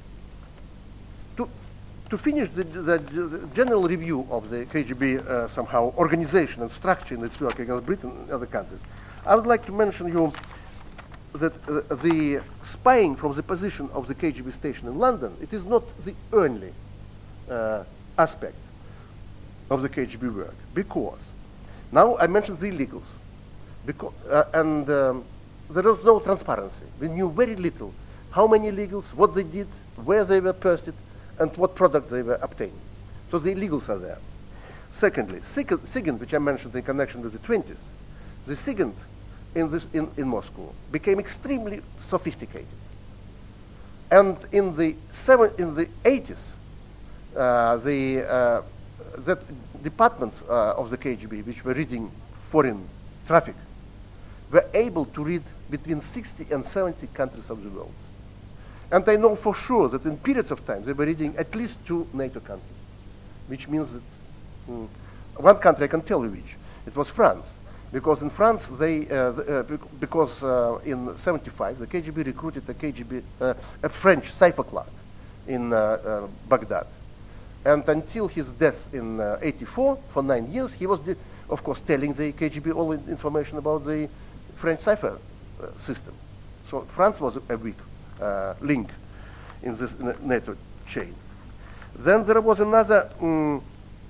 to to finish the, the, the general review of the K G B uh, somehow organization and structure in its work against Britain and other countries, I would like to mention you that uh, the spying from the position of the K G B station in London, it is not the only uh, aspect of the K G B work, because now I mentioned the illegals, because, uh, and um, there was no transparency. We knew very little how many illegals, what they did, where they were posted, and what product they were obtaining. So the illegals are there. Secondly, SIGINT, which I mentioned in connection with the twenties, the SIGINT in, this, in, in Moscow became extremely sophisticated. And in the, seven, in the eighties, uh, the, uh, that departments uh, of the K G B, which were reading foreign traffic, were able to read between sixty and seventy countries of the world. And I know for sure that in periods of time they were reading at least two NATO countries, which means that mm, one country I can tell you which. It was France, because in France they, uh, the, uh, bec because uh, in seventy-five the K G B recruited a K G B, uh, a French cipher clerk in uh, uh, Baghdad, and until his death in uh, eighty-four, for nine years, he was, of course, telling the K G B all the information about the French cipher uh, system. So France was a weak uh, link in this NATO chain. Then there was another um,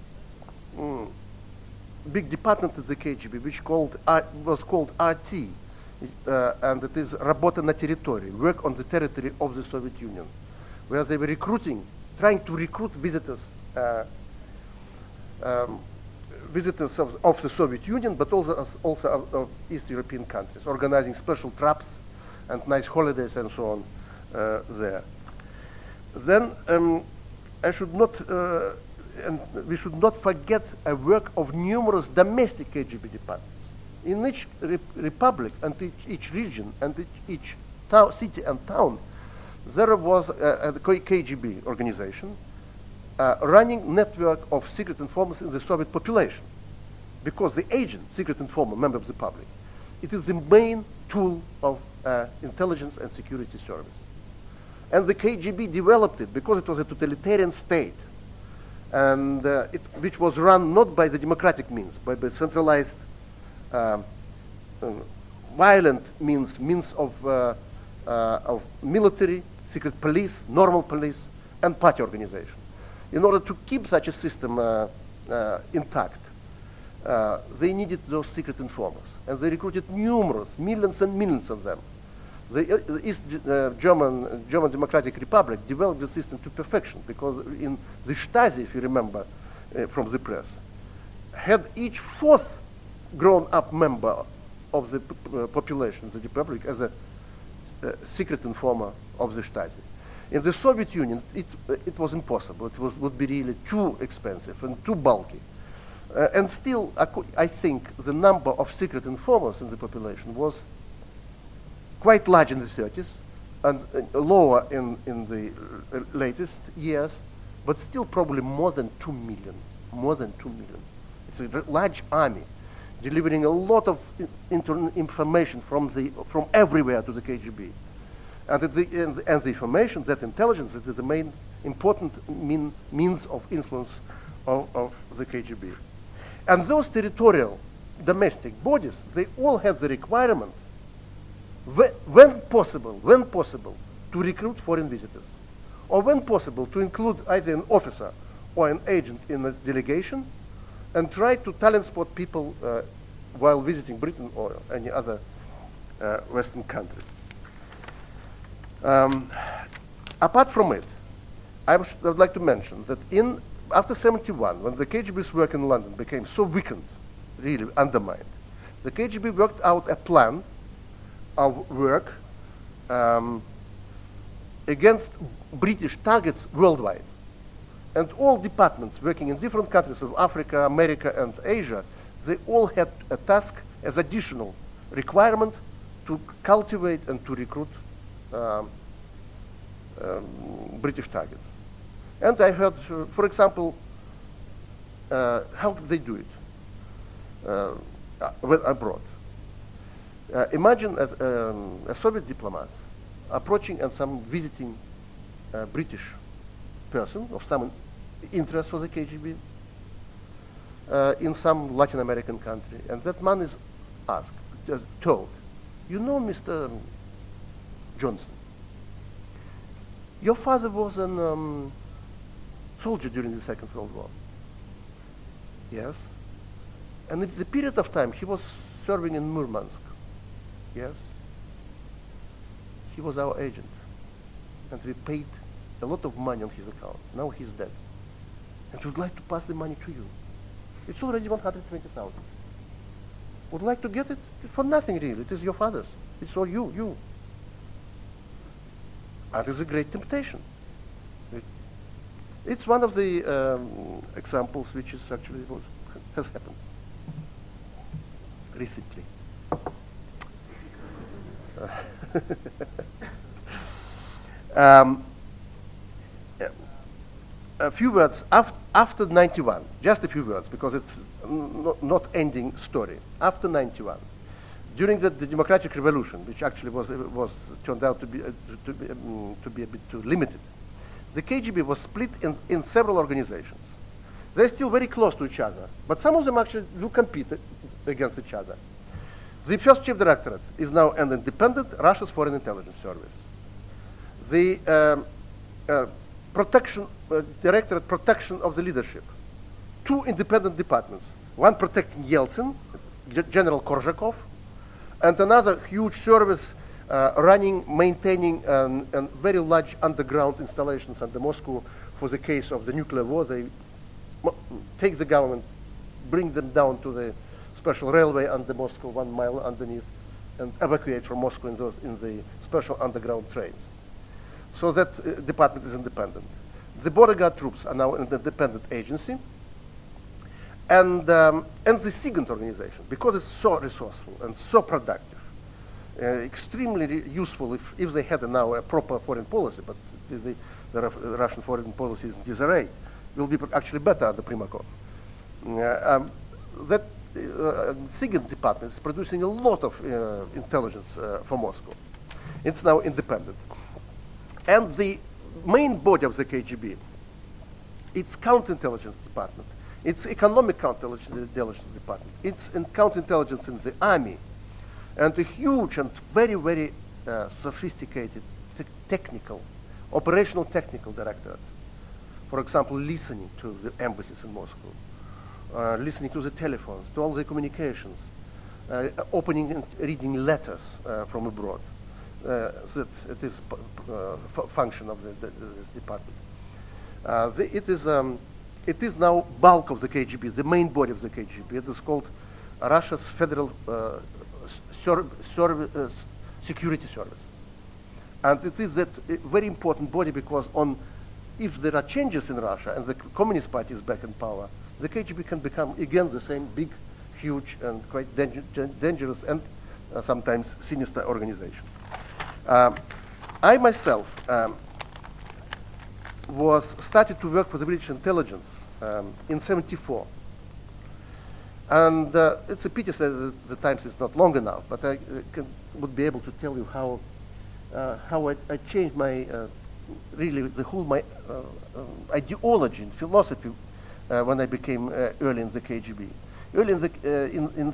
um, big department at the K G B, which called uh, was called R T, uh, and it is Работа на территории, work on the territory of the Soviet Union, where they were recruiting, trying to recruit visitors, uh, um, visitors of, of the Soviet Union, but also also of, of East European countries, organizing special traps and nice holidays and so on uh, there. Then um, I should not. Uh, And we should not forget a work of numerous domestic K G B departments. In each rep republic and each, each region and each, each city and town, there was a, a K G B organization uh, running network of secret informers in the Soviet population. Because the agent, secret informer, member of the public, it is the main tool of uh, intelligence and security service. And the K G B developed it because it was a totalitarian state, and uh, it, which was run not by the democratic means, but by centralized, um, uh, violent means, means of, uh, uh, of military, secret police, normal police, and party organization. In order to keep such a system uh, uh, intact, uh, they needed those secret informers, and they recruited numerous, millions and millions of them. The, uh, the East uh, German, uh, German Democratic Republic developed the system to perfection, because in the Stasi, if you remember uh, from the press, had each fourth grown-up member of the p uh, population, the Republic, as a uh, secret informer of the Stasi. In the Soviet Union, it, it was impossible. It was, would be really too expensive and too bulky. Uh, and still, I, I think the number of secret informers in the population was quite large in the thirties and uh, lower in, in the uh, latest years, but still probably more than two million. More than two million. It's a r- large army delivering a lot of inter- information from, the, from everywhere to the K G B. And the, and, and the information, that intelligence, that is the main important mean, means of influence of, of the K G B. And those territorial domestic bodies, they all had the requirement, wh- when possible, when possible, to recruit foreign visitors, or when possible, to include either an officer or an agent in a delegation, and try to talent spot people uh, while visiting Britain or any other uh, Western country. Um, apart from it, I, w- I would like to mention that in after seventy-one, when the K G B's work in London became so weakened, really undermined, the K G B worked out a plan of work um, against British targets worldwide. And all departments working in different countries of Africa, America, and Asia, they all had a task as additional requirement to cultivate and to recruit Um, um, British targets. And I heard, uh, for example, uh, how did they do it uh, uh, abroad? Uh, imagine a, um, a Soviet diplomat approaching and some visiting uh, British person of some interest for the K G B uh, in some Latin American country, and that man is asked, uh, told, you know, Mister Johnson, your father was a um, soldier during the Second World War. Yes. And in the period of time he was serving in Murmansk. Yes. He was our agent. And we paid a lot of money on his account. Now he's dead. And we would like to pass the money to you. It's already one hundred twenty thousand. Would like to get it? For nothing really. It is your father's. It's all you, you. That is a great temptation. It, it's one of the um, examples which is actually what has happened recently. um, a few words af- after ninety-one, just a few words, because it's n- not, not ending story. After ninety-one, during the, the democratic revolution, which actually was was turned out to be uh, to be um, to be a bit too limited, the K G B was split in, in several organizations. They're still very close to each other, but some of them actually do compete against each other. The first chief directorate is now an independent Russia's Foreign Intelligence Service. The um, uh, protection uh, directorate protection of the leadership, two independent departments, one protecting Yeltsin, G- General Korzhakov, and another huge service uh, running, maintaining um, um, very large underground installations under Moscow for the case of the nuclear war. They mo- take the government, bring them down to the special railway under Moscow, one mile underneath, and evacuate from Moscow in, those, in the special underground trains. So that uh, department is independent. The border guard troops are now an independent agency. And, um, and the SIGINT organization, because it's so resourceful and so productive, uh, extremely re- useful if, if they had a now a proper foreign policy, but the, the, the Ruf- Russian foreign policy is in disarray, will be actually better under Primakov. Uh, um, that uh, SIGINT department is producing a lot of uh, intelligence uh, for Moscow. It's now independent. And the main body of the K G B, its counterintelligence department, it's economic counterintelligence department. It's in counterintelligence in the army, and a huge and very, very uh, sophisticated te- technical, operational technical directorate. For example, listening to the embassies in Moscow, uh, listening to the telephones, to all the communications, uh, opening and reading letters uh, from abroad. Uh, that it is p- uh, f- function of the, the, this department. Uh, the, it is. Um, It is now bulk of the K G B, the main body of the K G B. It is called Russia's Federal uh, Ser- Ser- uh, Security Service. And it is that uh, very important body because on, if there are changes in Russia and the Communist Party is back in power, the K G B can become again the same big, huge, and quite danger dangerous and uh, sometimes sinister organization. Um, I myself um, was started to work for the British intelligence um, in seventy-four. And uh, it's a pity that the, the times is not long enough, but I uh, can, would be able to tell you how uh, how I, I changed my uh, really the whole my uh, uh, ideology and philosophy uh, when I became uh, early in the K G B. Early in the uh, in in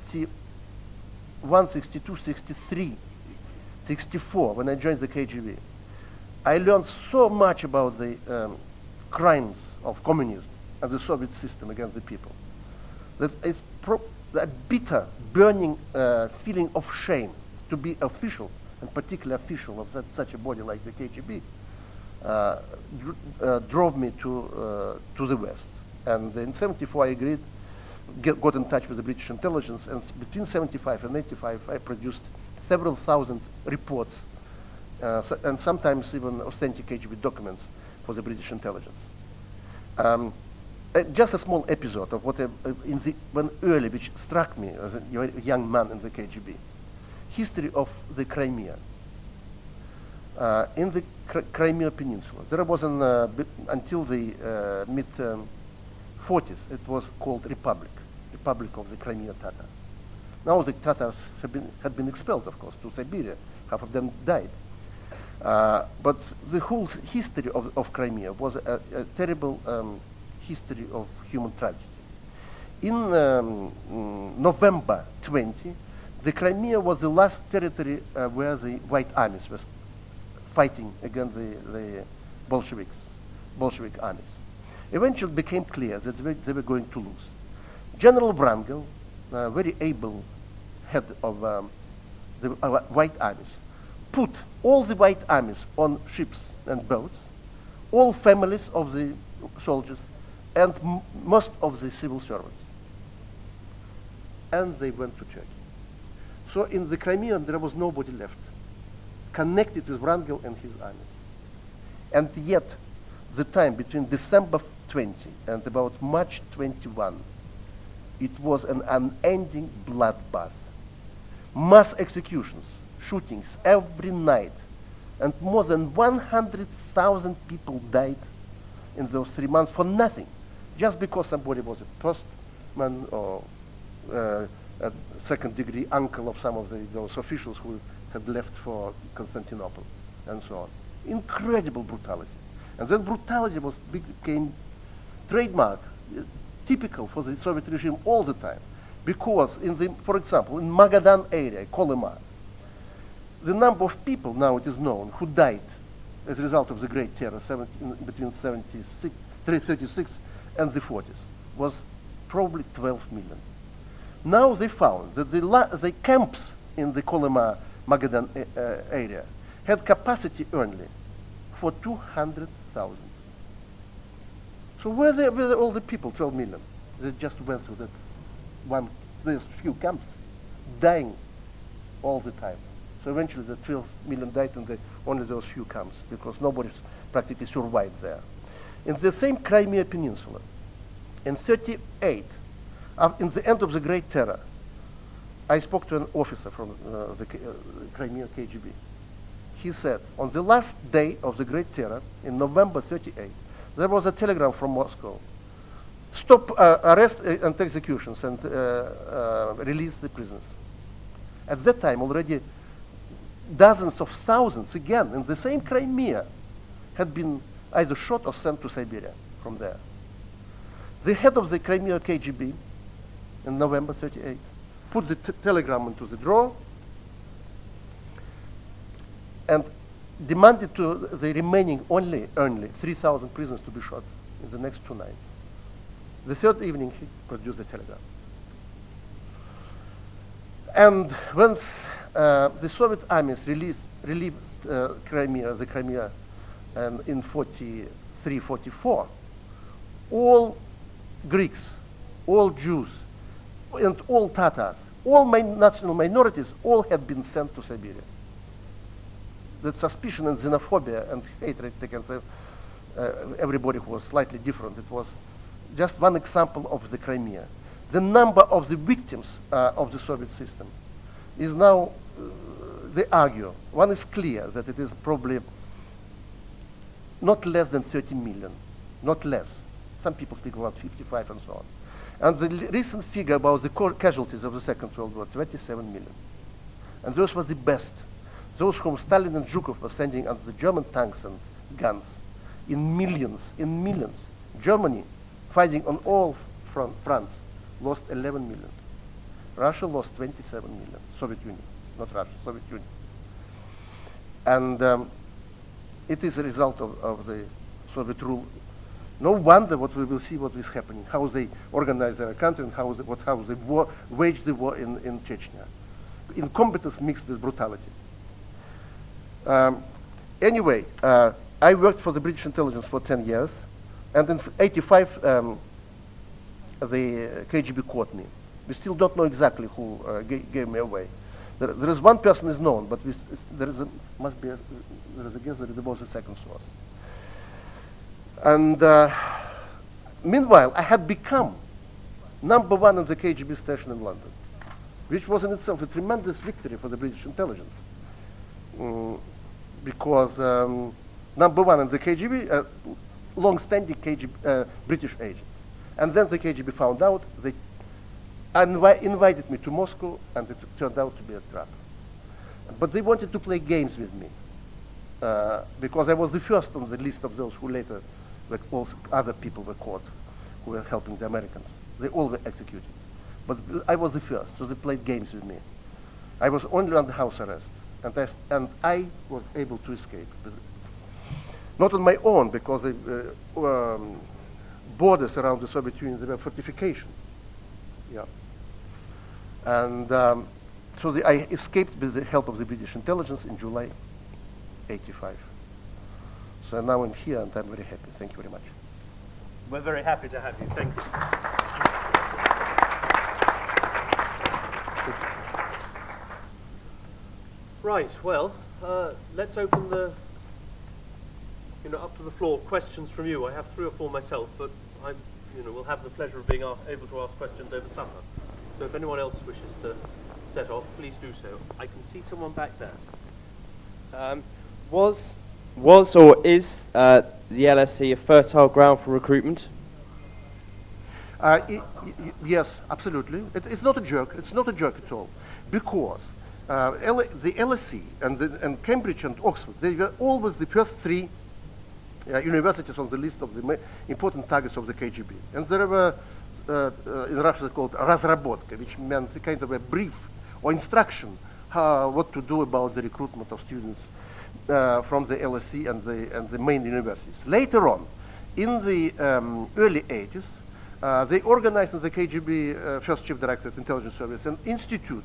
sixty-one, sixty-two, sixty-three, sixty-four, when I joined the K G B, I learned so much about the um, crimes of communism and the Soviet system against the people. That it's pro a bitter, burning uh, feeling of shame to be official, and particularly official of that, such a body like the K G B, uh, dr uh, drove me to uh, to the West. And in seventy-four, I agreed, get, got in touch with the British intelligence, and between seventy-five and eighty-five, I produced several thousand reports, uh, so, and sometimes even authentic K G B documents for the British intelligence. Um, Uh, just a small episode of what I, uh, in the when early, which struck me as a young man in the K G B. History of the Crimea. Uh, in the Cr Crimea Peninsula, there was an uh, until the uh, mid um, forties. It was called Republic, Republic of the Crimea Tatars. Now the Tatars have been had been expelled, of course, to Siberia. Half of them died. Uh, but the whole history of, of Crimea was a, a terrible. Um, history of human tragedy. In um, mm, November twentieth, the Crimea was the last territory uh, where the White armies were fighting against the, the Bolsheviks, Bolshevik armies. Eventually it became clear that they were, they were going to lose. General Wrangel, a very able head of um, the uh, White armies, put all the White armies on ships and boats, all families of the soldiers, and m most of the civil servants. And they went to Turkey. So in the Crimea, there was nobody left connected with Wrangel and his armies. And yet, the time between December twentieth and about March twenty-first, it was an unending bloodbath. Mass executions, shootings every night, and more than one hundred thousand people died in those three months for nothing, just because somebody was a postman or uh, a second-degree uncle of some of the, those officials who had left for Constantinople, and so on. Incredible brutality. And that brutality was became trademark, uh, typical for the Soviet regime all the time. Because, in the, for example, in Magadan area, Kolyma, the number of people, now it is known, who died as a result of the Great Terror seventeen, between seventy-six, thirty-six and the forties was probably twelve million. Now they found that the, la the camps in the Kolyma Magadan uh, area had capacity only for two hundred thousand. So where were, were all the people, twelve million, that just went through that one, those few camps, dying all the time? So eventually the twelve million died in the, only those few camps because nobody practically survived there. In the same Crimea Peninsula, in thirty-eight, uh, in the end of the Great Terror, I spoke to an officer from uh, the uh, Crimea K G B. He said, on the last day of the Great Terror, in November thirty-eight, there was a telegram from Moscow. Stop uh, arrest uh, and executions and uh, uh, release the prisoners. At that time, already dozens of thousands, again, in the same Crimea, had been either shot or sent to Siberia from there. The head of the Crimea K G B, in November thirty-eight, put the t telegram into the drawer and demanded to the remaining only, only three thousand prisoners to be shot in the next two nights. The third evening, he produced the telegram. And once uh, the Soviet armies released, relieved uh, Crimea, the Crimea, and in forty-three, forty-four, all Greeks, all Jews, and all Tatars, all my national minorities, all had been sent to Siberia. that suspicion and xenophobia and hatred against uh, uh, everybody who was slightly different. It was just one example of the Crimea. The number of the victims uh, of the Soviet system is now, uh, they argue, one is clear that it is probably not less than thirty million, not less. Some people speak about fifty-five and so on. And the recent figure about the casualties of the Second World War, twenty-seven million. And those were the best. Those whom Stalin and Zhukov were sending under the German tanks and guns in millions, in millions. Germany, fighting on all front, fronts, lost eleven million. Russia lost twenty-seven million. Soviet Union, not Russia, Soviet Union. And um, it is a result of, of the Soviet rule. No wonder what we will see what is happening, how they organize their country and how they, what, how they war, wage the war in, in Chechnya. Incompetence mixed with brutality. Um, anyway, uh, I worked for the British intelligence for ten years, and in eighty-five, um, the K G B caught me. We still don't know exactly who uh, gave me away. There, there is one person is known, but we, there is a, must be a, there is a guess that it was a second source. And uh, meanwhile, I had become number one in the K G B station in London, which was in itself a tremendous victory for the British intelligence. Mm, because um, number one in the K G B, uh, long-standing K G B, uh, British agent. And then the K G B found out, they invi invited me to Moscow, and it turned out to be a trap. But they wanted to play games with me, uh, because I was the first on the list of those who later, like all other people were caught, who were helping the Americans. They all were executed. But I was the first, so they played games with me. I was only under house arrest, and I, and I was able to escape. Not on my own, because the uh, um, borders around the Soviet Union, there were fortification. Yeah. And um, so the, I escaped with the help of the British intelligence in July eighty-five. So now I'm here, and I'm very happy. Thank you very much. We're very happy to have you. Thank you. Right, well, uh, let's open the, you know, up to the floor. Questions from you. I have three or four myself, but I, you know, will have the pleasure of being able to ask questions over supper. So if anyone else wishes to set off, please do so. I can see someone back there. Um, was, was or is uh, the L S E a fertile ground for recruitment? Uh, I, I, yes, absolutely. It, it's not a joke. It's not a joke at all, because uh, L the L S E and, the, and Cambridge and Oxford, they were always the first three uh, universities on the list of the ma important targets of the K G B. And there were, uh, uh, in Russia, it's called razrabotka, which meant a kind of a brief or instruction how, what to do about the recruitment of students uh, from the L S E and the, and the main universities. Later on, in the um, early eighties, Uh, they organized in the K G B uh, first chief director of intelligence service an institute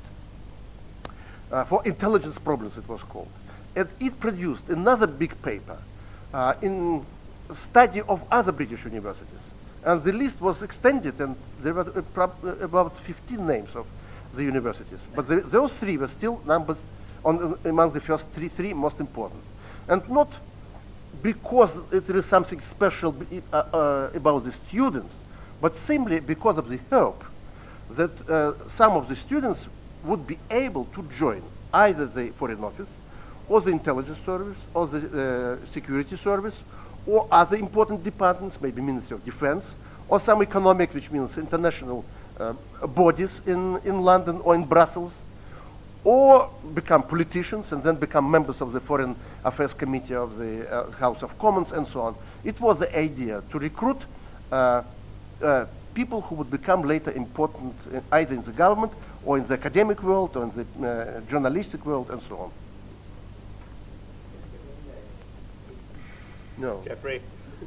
uh, for intelligence problems, it was called. And it produced another big paper uh, in study of other British universities. And the list was extended, and there were uh, uh, about fifteen names of the universities. But the, those three were still numbered on, uh, among the first three, three most important. And not because there is something special uh, uh, about the students, but simply because of the hope that uh, some of the students would be able to join either the Foreign Office or the Intelligence Service or the uh, Security Service or other important departments, maybe Ministry of Defense, or some economic, which means international uh, bodies in, in London or in Brussels, or become politicians and then become members of the Foreign Affairs Committee of the uh, House of Commons and so on. It was the idea to recruit uh, Uh, people who would become later important uh, either in the government or in the academic world or in the uh, journalistic world and so on. No. Jeffrey.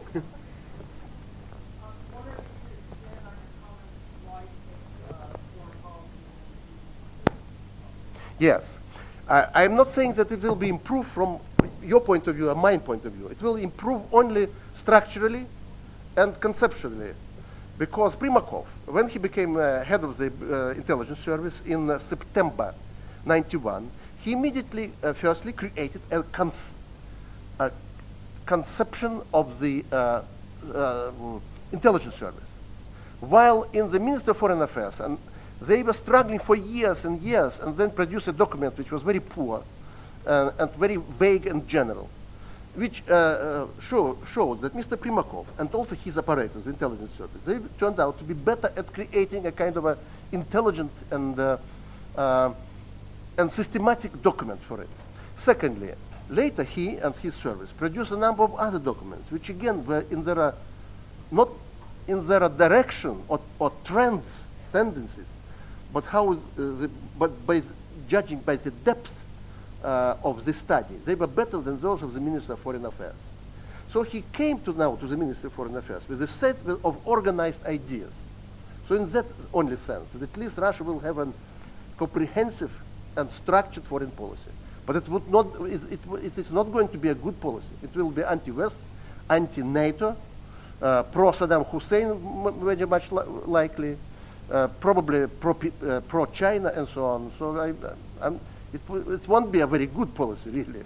Yes. Uh, I'm not saying that it will be improved from your point of view or my point of view. It will improve only structurally and conceptually. Because Primakov, when he became uh, head of the uh, intelligence service in uh, September ninety-one, he immediately, uh, firstly, created a, cons- a conception of the uh, uh, intelligence service. While in the Ministry of Foreign Affairs, and they were struggling for years and years, and then produced a document which was very poor uh, and very vague and general, which uh, uh, show, showed that Mister Primakov and also his apparatus, the intelligence service, they turned out to be better at creating a kind of a intelligent and uh, uh, and systematic document for it. Secondly, later he and his service produced a number of other documents, which again were in their uh, not in their direction or, or trends, tendencies, but how, uh, the, but by judging by the depth uh, of the study, they were better than those of the Minister of Foreign Affairs. So he came to now to the Minister of Foreign Affairs with a set of organized ideas. So in that only sense, that at least Russia will have a comprehensive and structured foreign policy. But it would not, it, it, it is not going to be a good policy. It will be anti-West, anti-NATO, uh, pro-Saddam Hussein, m- very much li- likely, uh, probably pro, uh, pro-China and so on. So I, I'm, it, w- it won't be a very good policy, really.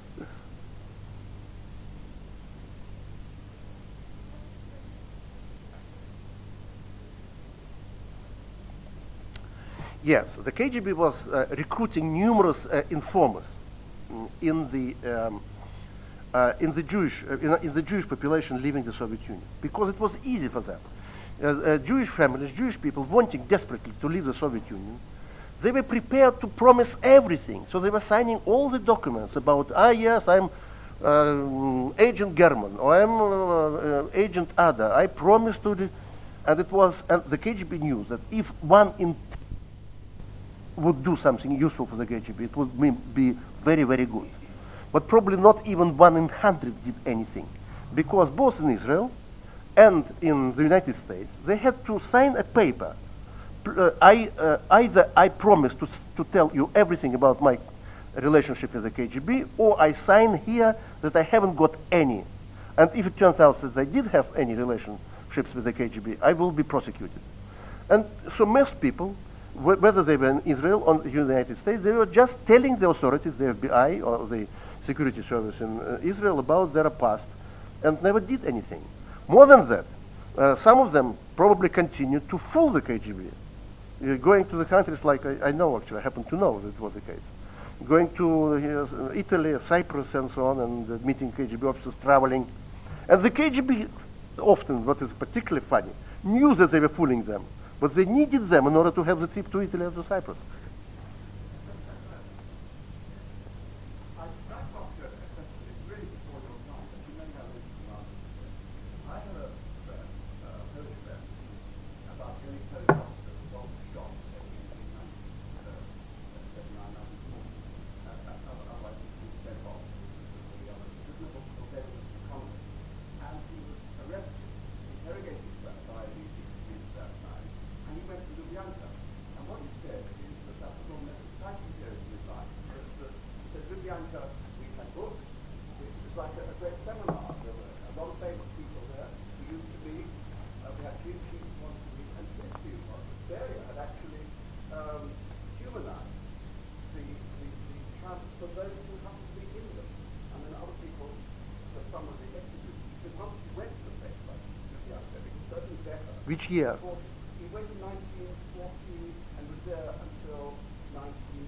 Yes, the K G B was uh, recruiting numerous uh, informers mm, in the um, uh, in the Jewish uh, in, in the Jewish population leaving the Soviet Union, because it was easy for them. Uh, uh, Jewish families, Jewish people wanting desperately to leave the Soviet Union, they were prepared to promise everything. So they were signing all the documents about, ah yes, I'm uh, Agent German, or I'm uh, uh, Agent Ada. I promise to, the, and it was, and the K G B knew that if one in would do something useful for the K G B, it would be, be very, very good. But probably not even one in hundred did anything, because both in Israel and in the United States, they had to sign a paper. Uh, I, uh, either I promise to, to tell you everything about my relationship with the K G B, or I sign here that I haven't got any. And if it turns out that I did have any relationships with the K G B, I will be prosecuted. And so most people, whether they were in Israel or the United States, they were just telling the authorities, the F B I or the security service in uh, Israel about their past, and never did anything. More than that, uh, some of them probably continued to fool the K G B, uh, going to the countries like, I, I know actually, I happen to know that it was the case, going to uh, Italy, Cyprus and so on, and uh, meeting K G B officers, traveling. And the K G B often, what is particularly funny, knew that they were fooling them, but they needed them in order to have the trip to Italy and to Cyprus. Which year? He went in nineteen forty and was there until nineteen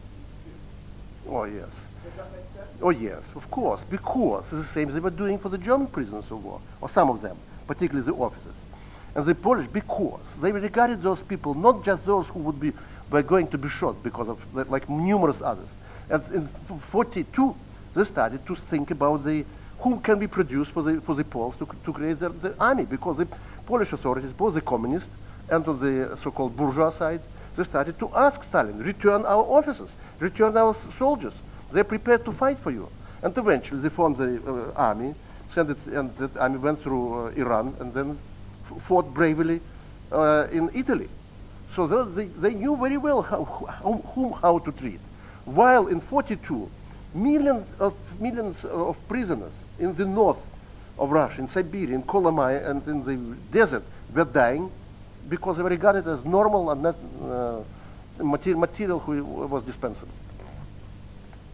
forty-two. Oh, yes. Does that make sense? Oh, yes, of course, because it's the same they were doing for the German prisoners of war, or some of them, particularly the officers. And the Polish, because they regarded those people, not just those who would be, were going to be shot because of, like numerous others. And in forty-two, they started to think about the, who can be produced for the, for the Poles to, to create the, the army, because the Polish authorities, both the communist and on the so-called bourgeois side, they started to ask Stalin, return our officers, return our soldiers. They're prepared to fight for you. And eventually they formed the uh, army, sent it, and that army went through uh, Iran and then f- fought bravely uh, in Italy. So they, they knew very well how, how, whom how to treat. While in forty-two, millions of, millions of prisoners in the north of Russia, in Siberia, in Kolomai, and in the desert, were dying because they were regarded as normal and not uh, material, material who was dispensable.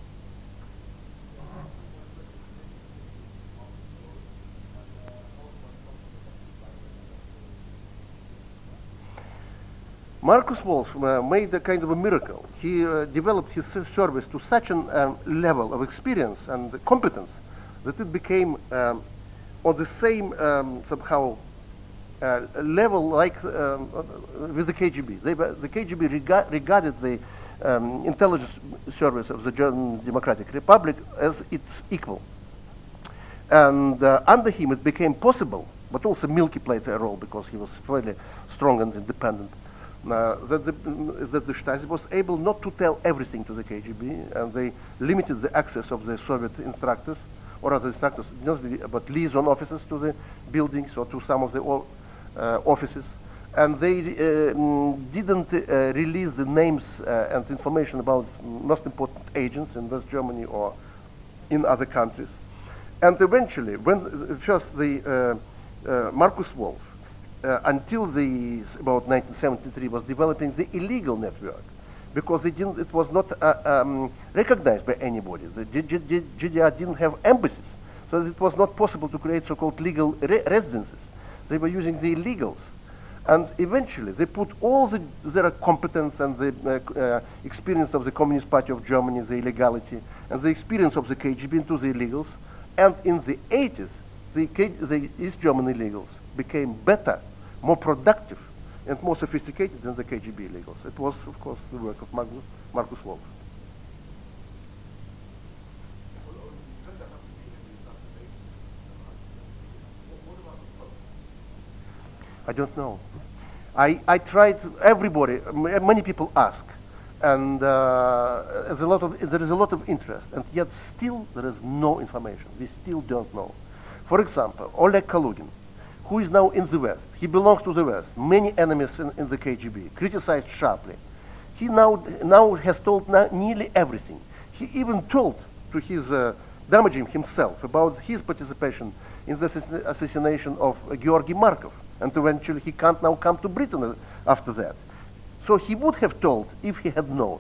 Markus Wolf uh, made a kind of a miracle. He uh, developed his s- service to such a um, level of experience and competence that it became um, on the same um, somehow uh, level like um, uh, with the K G B. They, were- the K G B rega- regarded the um, intelligence service of the German Democratic Republic as its equal. And uh, under him it became possible, but also Milky played a role because he was fairly strong and independent, uh, that, the, that the Stasi was able not to tell everything to the K G B, and they limited the access of the Soviet instructors, or other instructors, not really, but liaison officers to the buildings or to some of the o- uh, offices. And they uh, mm, didn't uh, release the names uh, and information about most important agents in West Germany or in other countries. And eventually, when uh, first the uh, uh, Markus Wolf, uh, until the about nineteen seventy-three, was developing the illegal network, because it, didn't, it was not uh, um, recognized by anybody. The G- G- G D R didn't have embassies, so it was not possible to create so-called legal re- residences. They were using the illegals. And eventually, they put all the, their competence and the uh, uh, experience of the Communist Party of Germany, the illegality, and the experience of the K G B into the illegals. And in the eighties, the, K- the East German illegals became better, more productive, and more sophisticated than the K G B illegals. It was, of course, the work of Magnus, Markus Wolf. I don't know. I, I tried, everybody, m- many people ask, and uh, there's a lot of, there is a lot of interest, and yet still there is no information. We still don't know. For example, Oleg Kalugin, who is now in the West, he belongs to the West, many enemies in, in the K G B, criticized sharply. He now, now has told na- nearly everything. He even told to his, uh, damaging himself about his participation in the assassin- assassination of uh, Georgy Markov. And eventually he can't now come to Britain uh, after that. So he would have told if he had known.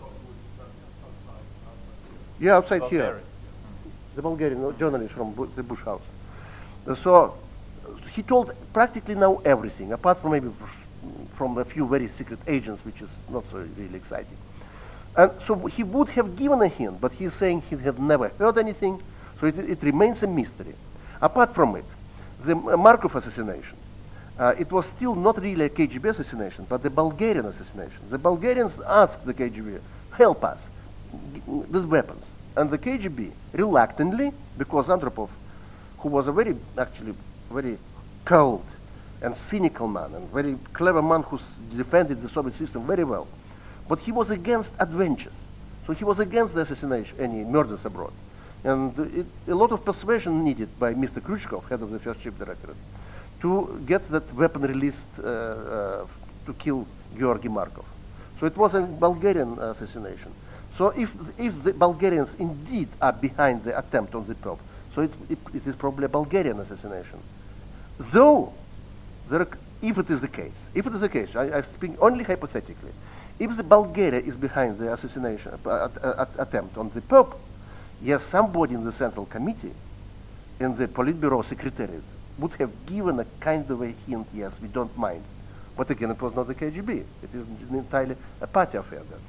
Yeah, outside here. Bulgarian. The Bulgarian uh, journalist from Bu- the Bush House. Uh, so uh, he told practically now everything, apart from maybe f- from a few very secret agents, which is not so really exciting. And so he would have given a hint, but he's saying he had never heard anything, so it, it remains a mystery. Apart from it, the uh, Markov assassination, uh, it was still not really a K G B assassination, but the Bulgarian assassination. The Bulgarians asked the K G B, help us g- with weapons. And the K G B, reluctantly, because Andropov, who was a very, actually, very cold and cynical man, and very clever man who s- defended the Soviet system very well, but he was against adventures. So he was against the assassination, any murders abroad. And uh, it, a lot of persuasion needed by Mister Khrushchev, head of the First Chief Directorate, to get that weapon released uh, uh, to kill Georgy Markov. So it was a Bulgarian assassination. So if, if the Bulgarians indeed are behind the attempt on the Pope, so it, it, it is probably a Bulgarian assassination. Though, there are, if it is the case, if it is the case, I, I speak only hypothetically, if the Bulgaria is behind the assassination uh, uh, attempt on the Pope, yes, somebody in the Central Committee, in the Politburo Secretariat, would have given a kind of a hint, yes, we don't mind. But again, it was not the K G B. It is entirely a party affair then.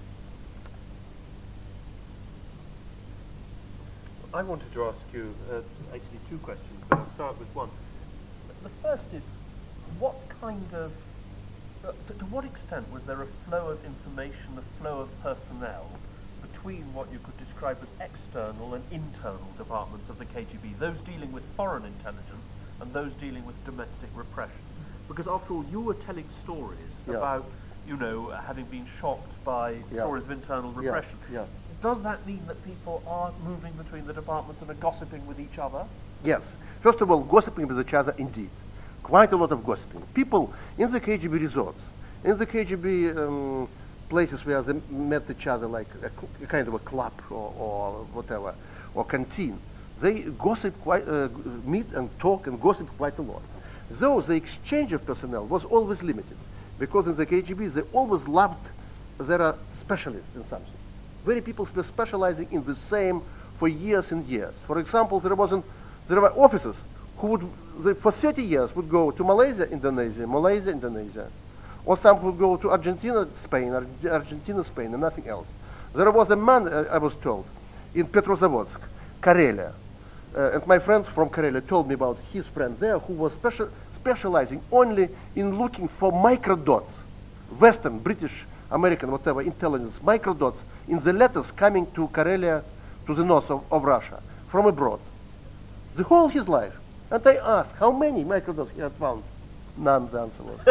I wanted to ask you uh, actually two questions, but I'll start with one. The first is, what kind of, uh, to, to what extent was there a flow of information, a flow of personnel between what you could describe as external and internal departments of the K G B, those dealing with foreign intelligence and those dealing with domestic repression? Because after all, you were telling stories Yeah. about, you know, having been shocked by Yeah. stories of internal Yeah, repression. yeah. Does that mean that people are moving between the departments and are gossiping with each other? Yes. First of all, gossiping with each other, indeed. Quite a lot of gossiping. People in the K G B resorts, in the K G B um, places where they met each other, like a, cl- a kind of a club or, or whatever, or canteen, they gossip quite, uh, meet and talk and gossip quite a lot. Though the exchange of personnel was always limited, because in the K G B they always loved, there are specialists in something. Very people were specializing in the same for years and years. For example, there wasn't, there were officers who would, they, for thirty years, would go to Malaysia, Indonesia, Malaysia, Indonesia. Or some would go to Argentina, Spain, Ar Argentina, Spain, and nothing else. There was a man, uh, I was told, in Petrozavodsk, Karelia. Uh, and my friend from Karelia told me about his friend there who was special, specializing only in looking for microdots, Western, British, American, whatever, intelligence, microdots in the letters coming to Karelia, to the north of, of Russia, from abroad. The whole his life. And I asked, how many microdots he had found? None, the answer was.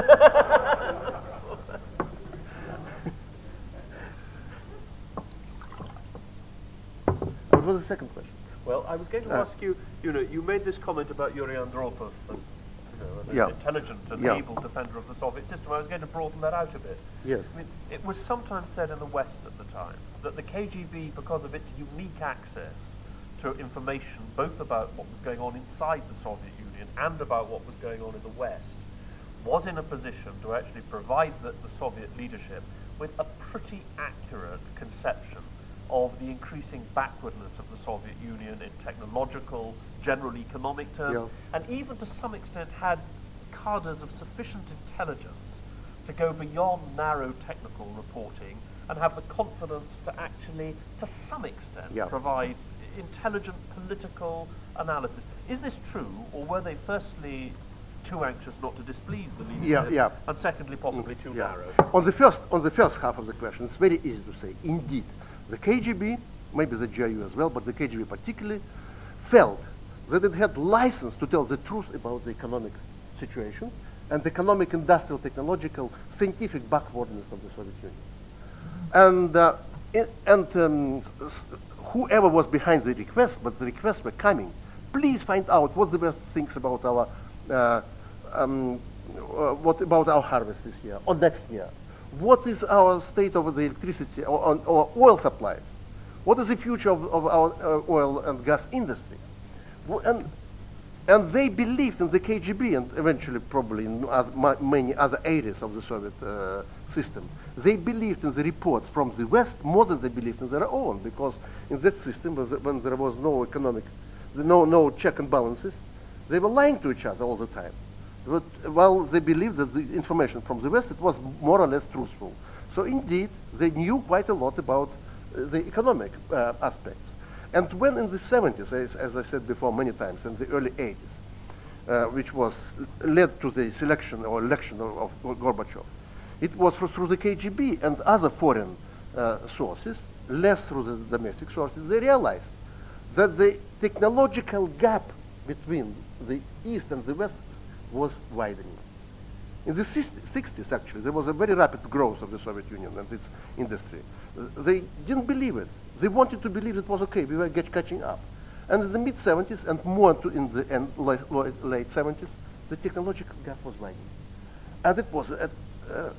What was the second question? Well, I was going to Uh, ask you, you know, you made this comment about Yuri Andropov as, you know, an Yeah. intelligent and Yeah. able defender of the Soviet system. I was going to broaden that out a bit. Yes. I mean, it was sometimes said in the West at the time that the K G B, because of its unique access to information, both about what was going on inside the Soviet Union and about what was going on in the West, was in a position to actually provide the, the Soviet leadership with a pretty accurate conception of the increasing backwardness of the Soviet Union in technological, general economic terms, Yeah. and even to some extent had cadres of sufficient intelligence to go beyond narrow technical reporting and have the confidence to actually, to some extent, Yeah. provide intelligent political analysis. Is this true, or were they firstly too anxious not to displease the leadership, Yeah, yeah. and secondly possibly too Yeah. narrow? On the first, on the first half of the question, it's very easy to say. Indeed, the K G B, maybe the G R U as well, but the K G B particularly, felt that it had license to tell the truth about the economic situation and the economic, industrial, technological, scientific backwardness of the Soviet Union. And, uh, i- and um, s- whoever was behind the request, but the requests were coming, please find out what the best things about our, uh, um, uh, what about our harvest this year or next year. What is our state of the electricity or, or, or oil supplies? What is the future of, of our uh, oil and gas industry? Wh- And, and they believed in the K G B and eventually probably in other, ma- many other areas of the Soviet uh, system. They believed in the reports from the West more than they believed in their own, because in that system, was- when there was no economic, no, no check and balances, they were lying to each other all the time. But while they believed that the information from the West, it was more or less truthful. So indeed, they knew quite a lot about uh, the economic uh, aspects. And when in the seventies, as, as I said before many times, in the early eighties, uh, which was led to the selection or election of, of Gorbachev, it was through, through the K G B and other foreign uh, sources, less through the domestic sources, they realized that the technological gap between the East and the West was widening. In the sixties, actually, there was a very rapid growth of the Soviet Union and its industry. Uh, they didn't believe it. They wanted to believe it was okay. We were get catching up. And in the mid seventies and more to in the end, late, late seventies, the technological gap was widening. And it was a, a,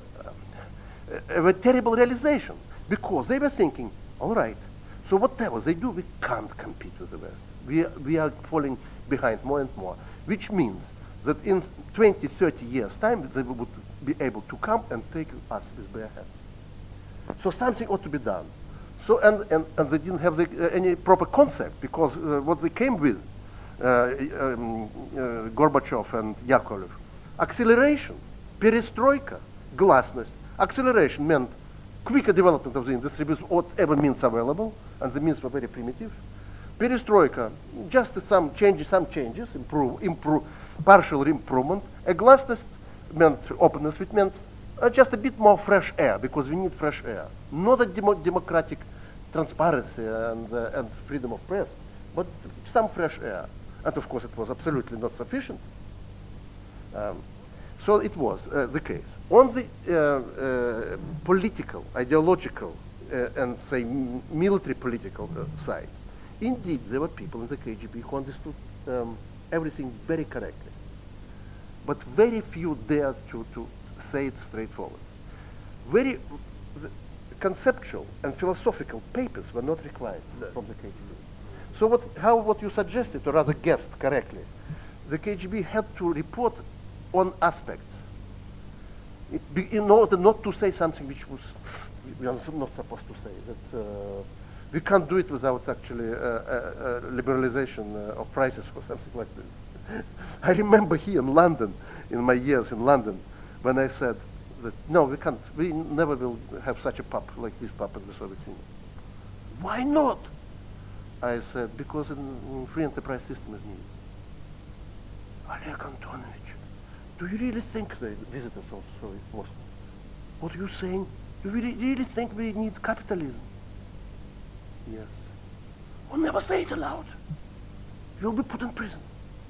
a, a terrible realization, because they were thinking, all right, so whatever they do, we can't compete with the West. We are, we are falling behind more and more, which means that in twenty, thirty years' time, they would be able to come and take us with bare hands. So something ought to be done. So, and, and, and they didn't have the, uh, any proper concept, because uh, what they came with, uh, um, uh, Gorbachev and Yakovlev, acceleration, perestroika, glasnost. Acceleration meant quicker development of the industry with whatever means available, and the means were very primitive. Perestroika, just some changes, some changes, improve, improve, partial improvement. A glasnost meant openness, which meant uh, just a bit more fresh air, because we need fresh air. Not a demo democratic transparency and, uh, and freedom of press, but some fresh air. And of course it was absolutely not sufficient. Um, so it was uh, the case. On the uh, uh, political, ideological, uh, and say m military political uh, side, indeed there were people in the K G B who understood um, everything very correctly. But very few dared to, to say it straightforward. Very the conceptual and philosophical papers were not required No. from the K G B. So what, how what you suggested, or rather guessed correctly, the K G B had to report on aspects it be, in order not to say something which was we are not supposed to say. That uh, we can't do it without actually uh, uh, uh, liberalization uh, of prices or something like this. I remember here in London, in my years in London, when I said, that no, we can't. We never will have such a pub like this pub in the Soviet Union. Why not? I said, because in free enterprise system is needed. Oleg Antonovich, do you really think the visitors of Soviet Moscow? What are you saying? Do you really, really think we need capitalism? Yes. Well, never say it aloud. You'll be put in prison.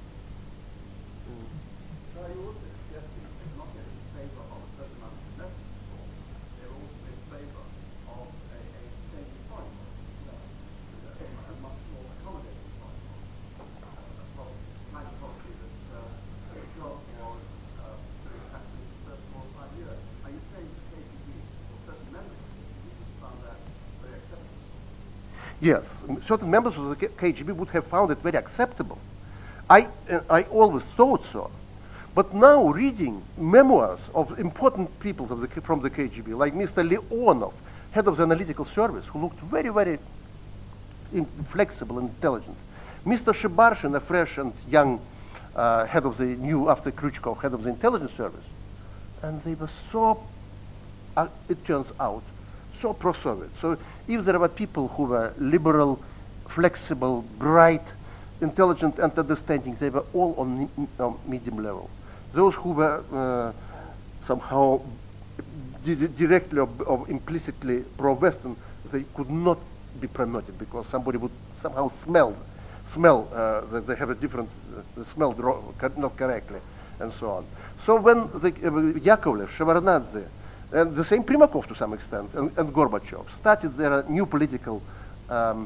So you also suggesting that they're not in favour of a certain amount of domestic reform, they're also in favour of a, a change in foreign policy, no, a, a much more accommodating foreign policy, uh, a policy, kind of policy that uh, Khrushchev was uh, doing actually for the first four or five years. Are you saying the K G B or certain members of the K G B found that very acceptable? Yes, m- certain members of the K- KGB would have found it very acceptable. I, uh, I always thought so. But now reading memoirs of important people of the, K- from the K G B, like Mister Leonov, head of the analytical service, who looked very, very in- flexible and intelligent. Mister Shebarshin, a fresh and young uh, head of the new, after Khrushchev, head of the intelligence service. And they were so, uh, it turns out, so pro-Soviet. So if there were people who were liberal, flexible, bright, intelligent and understanding, they were all on ni- on medium level. Those who were uh, somehow di- di- directly or, or implicitly pro-Western, they could not be promoted because somebody would somehow smell, smell uh, that they have a different, uh, smelled ro- co- not correctly, and so on. So when the, uh, Yakovlev, Shevardnadze, and the same Primakov to some extent, and, and Gorbachev started their new political um,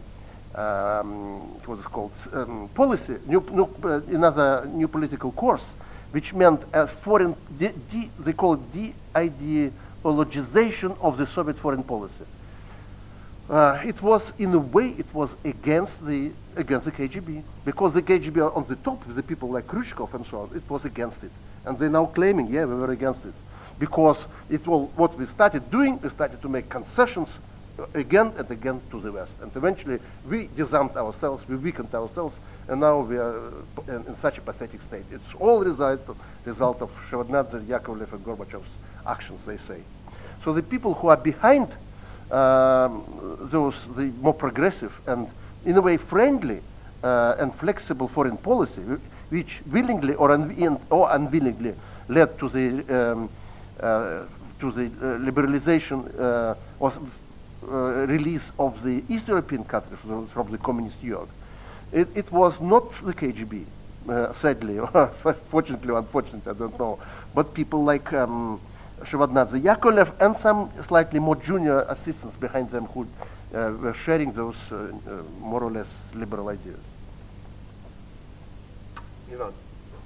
um, what is called um, policy, new, new, uh, another new political course, which meant a foreign, de, de, they call it de-ideologization of the Soviet foreign policy. Uh, it was, in a way, it was against the against the K G B because the K G B on the top with the people like Khrushchev and so on. It was against it, and they're now claiming, yeah, we were against it because it was what we started doing. We started to make concessions again and again to the West. And eventually we disarmed ourselves, we weakened ourselves, and now we are in, in such a pathetic state. It's all result of, result of Shevardnadze, Yakovlev, and Gorbachev's actions, they say. So the people who are behind um, those, the more progressive and in a way friendly uh, and flexible foreign policy, which willingly or, unwi- or unwillingly led to the um, uh, to the uh, liberalization uh, or Uh, release of the East European countries from, from the communist yoke. It, it was not the K G B, uh, sadly, or fortunately or unfortunately, I don't know, but people like um, Shevardnadze, Yakovlev, and some slightly more junior assistants behind them who uh, were sharing those uh, uh, more or less liberal ideas. Ivan.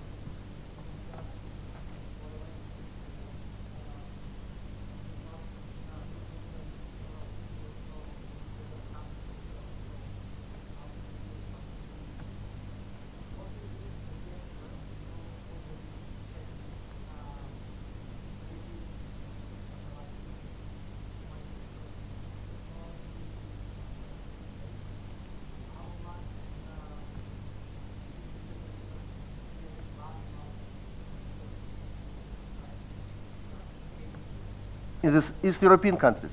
In the East European countries.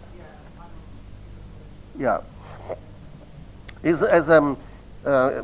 Yeah. Is as a um, uh,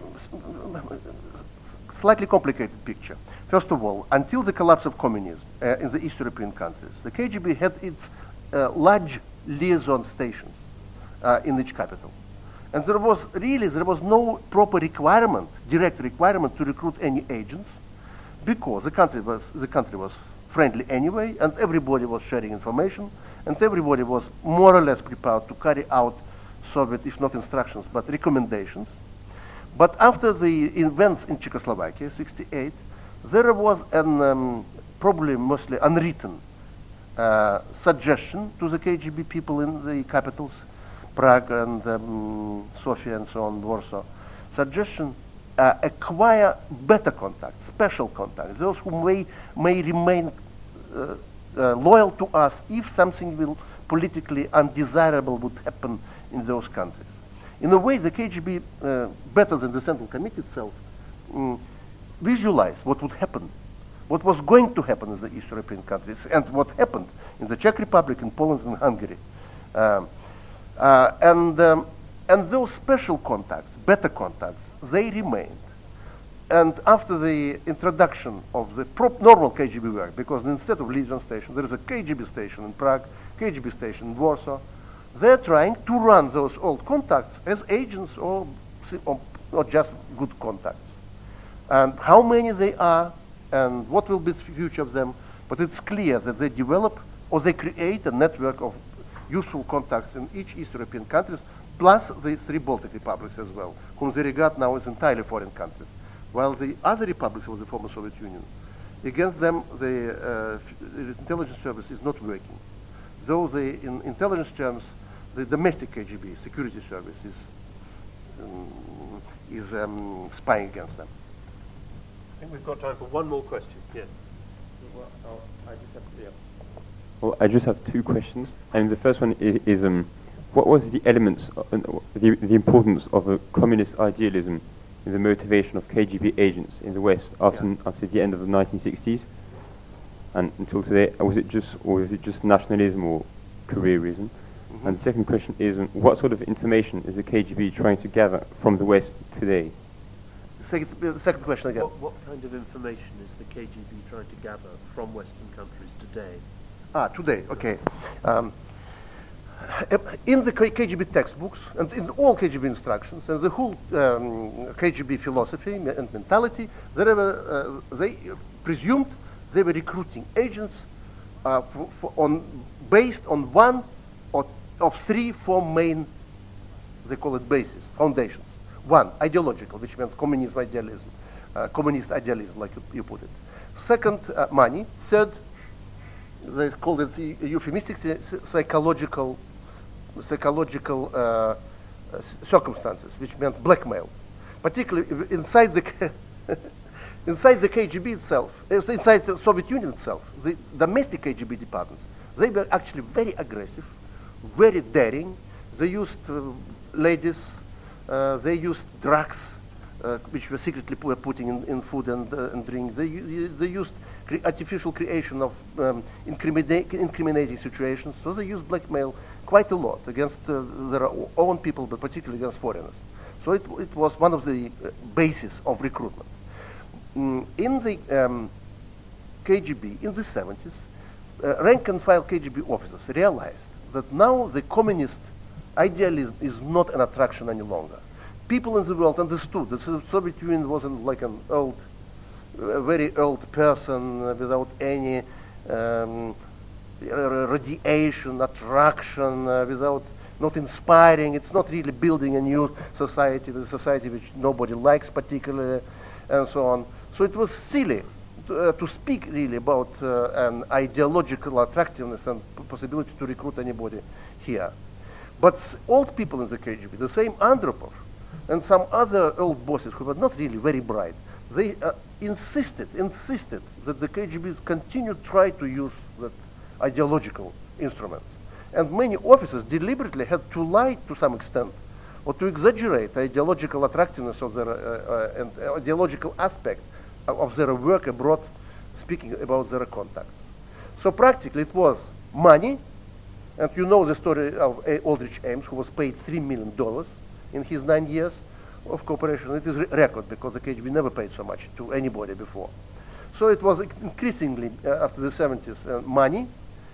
slightly complicated picture. First of all, until the collapse of communism uh, in the East European countries, the K G B had its uh, large liaison stations uh, in each capital. And there was really, there was no proper requirement, direct requirement to recruit any agents because the country was, the country was friendly anyway, and everybody was sharing information, and everybody was more or less prepared to carry out Soviet, if not instructions, but recommendations. But after the events in Czechoslovakia, sixty-eight, there was an um, probably mostly unwritten uh, suggestion to the K G B people in the capitals, Prague and um, Sofia and so on, Warsaw, suggestion uh, acquire better contact, special contact, those who may, may remain uh, uh, loyal to us if something will politically undesirable would happen in those countries. In a way, the K G B, uh, better than the Central Committee itself, um, visualized what would happen, what what was going to happen in the East European countries and what happened in the Czech Republic, in Poland, and Hungary. Um, uh, and, um, and those special contacts, better contacts, they remained. And after the introduction of the prop normal K G B work, because instead of Legion station, there is a K G B station in Prague, K G B station in Warsaw, they're trying to run those old contacts as agents or, or, or just good contacts. And how many they are and what will be the future of them, but it's clear that they develop or they create a network of useful contacts in each East European countries, plus the three Baltic republics as well, whom they regard now as entirely foreign countries. While the other republics of the former Soviet Union, against them the uh, intelligence service is not working. Though the, in intelligence terms, the domestic K G B, security service, is, um, is um, spying against them. I think we've got time for one more question. Yes. Well, oh, I just have to, yeah. Well, I just have two questions. And the first one is, is um, what was the elements, uh, the, the importance of a communist idealism in the motivation of K G B agents in the West after, Yeah. after the end of the nineteen sixties and until today? Was it just, or was it just nationalism or careerism? Mm-hmm. And the second question is, um, what sort of information is the K G B trying to gather from the West today? Second, uh, second question again. What, what kind of information is the K G B trying to gather from Western countries today? Ah, today, okay. Um, in the K G B textbooks and in all K G B instructions and the whole um, K G B philosophy me- and mentality, there were, uh, they presumed they were recruiting agents uh, for, for on, based on one or, of three, four main, they call it bases, foundations. One, ideological, which meant communist idealism, uh, communist idealism, like you, you put it. Second, uh, money. Third, they called it uh, euphemistic psychological psychological uh, uh, circumstances, which meant blackmail. Particularly inside the inside the K G B itself, uh, inside the Soviet Union itself, the domestic K G B departments, they were actually very aggressive, very daring. They used uh, ladies, uh, they used drugs, uh, which were secretly pu- putting in, in food and, uh, and drink. They, u- they used cre- artificial creation of um, incrimina- incriminating situations. So they used blackmail quite a lot against uh, their o- own people, but particularly against foreigners. So it, it was one of the uh, bases of recruitment. Mm, in the um, K G B, in the seventies, uh, rank and file K G B officers realized that now the communist idealism is not an attraction any longer. People in the world understood that the Soviet Union wasn't like an old, a very old person uh, without any um, r- radiation, attraction, uh, without not inspiring. It's not really building a new society, the society which nobody likes particularly, and so on. So it was silly to, uh, to speak really about uh, an ideological attractiveness and p- possibility to recruit anybody here. But s- old people in the K G B, the same Andropov and some other old bosses who were not really very bright, they uh, insisted, insisted that the K G B continue to try to use that ideological instruments. And many officers deliberately had to lie to some extent or to exaggerate the ideological attractiveness of their uh, uh, and uh, ideological aspect of, of their work abroad, speaking about their contacts. So practically it was money, and you know the story of A. Aldrich Ames, who was paid three million dollars in his nine years of cooperation. It is re- record because the K G B never paid so much to anybody before. So it was increasingly, uh, after the seventies, uh, money.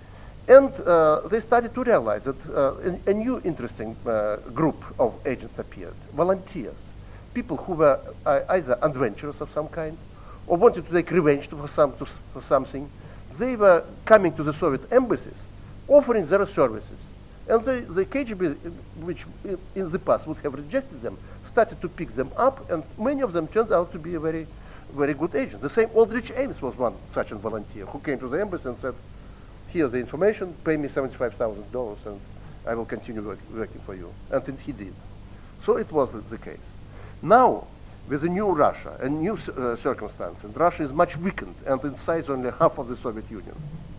And uh, they started to realize that uh, a, a new interesting uh, group of agents appeared, volunteers, people who were uh, either adventurers of some kind or wanted to take revenge for, some, to, for something. They were coming to the Soviet embassies, offering their services. And the, the K G B, which in, in the past would have rejected them, started to pick them up, and many of them turned out to be a very, very good agent. The same Aldrich Ames was one such a volunteer who came to the embassy and said, here's the information, pay me seventy-five thousand dollars and I will continue work, working for you. And then he did. So it was the, the case. Now, with the new Russia, a new uh, circumstance, and Russia is much weakened and in size only half of the Soviet Union,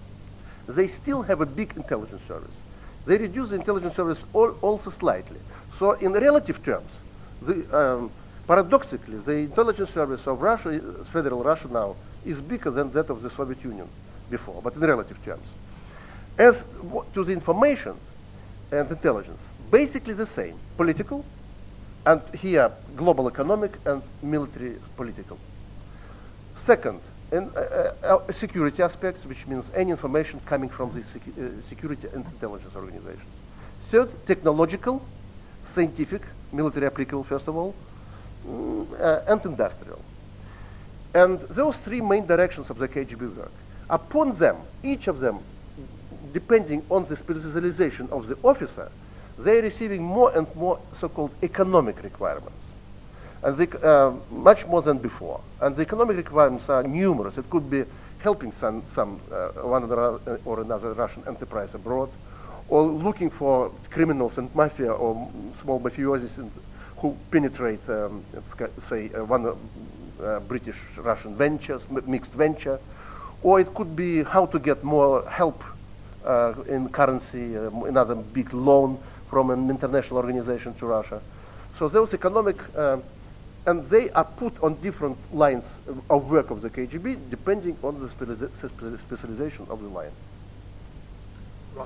they still have a big intelligence service. They reduce the intelligence service all, also slightly. So in relative terms, the, um, paradoxically, the intelligence service of Russia, Federal Russia now, is bigger than that of the Soviet Union before, but in relative terms. As w- to the information and intelligence, basically the same, political, and here global economic and military political. Second, in uh, uh, security aspects, which means any information coming from the secu uh, security and intelligence organizations. Third, technological, scientific, military applicable, first of all, mm, uh, and industrial. And those three main directions of the K G B work, upon them, each of them, depending on the specialization of the officer, they're receiving more and more so-called economic requirements, and they, uh, much more than before. And the economic requirements are numerous. It could be helping some, some uh, one or another Russian enterprise abroad, or looking for criminals and mafia or small mafiosis in, who penetrate, um, say, uh, one uh, British-Russian ventures, mixed venture, or it could be how to get more help uh, in currency, uh, another big loan from an international organization to Russia. So those economic, uh, and they are put on different lines of work of the K G B, depending on the speciali specialization of the line. Right.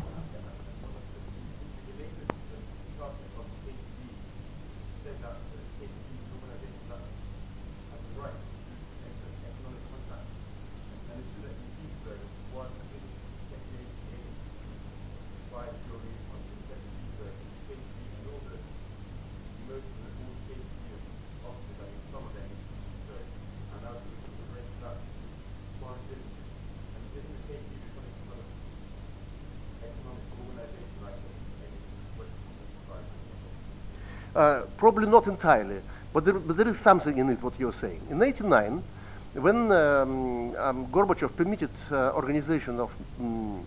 Uh, probably not entirely, but there, but there is something in it, what you're saying. In eighty-nine, when um, um, Gorbachev permitted uh, organization of um,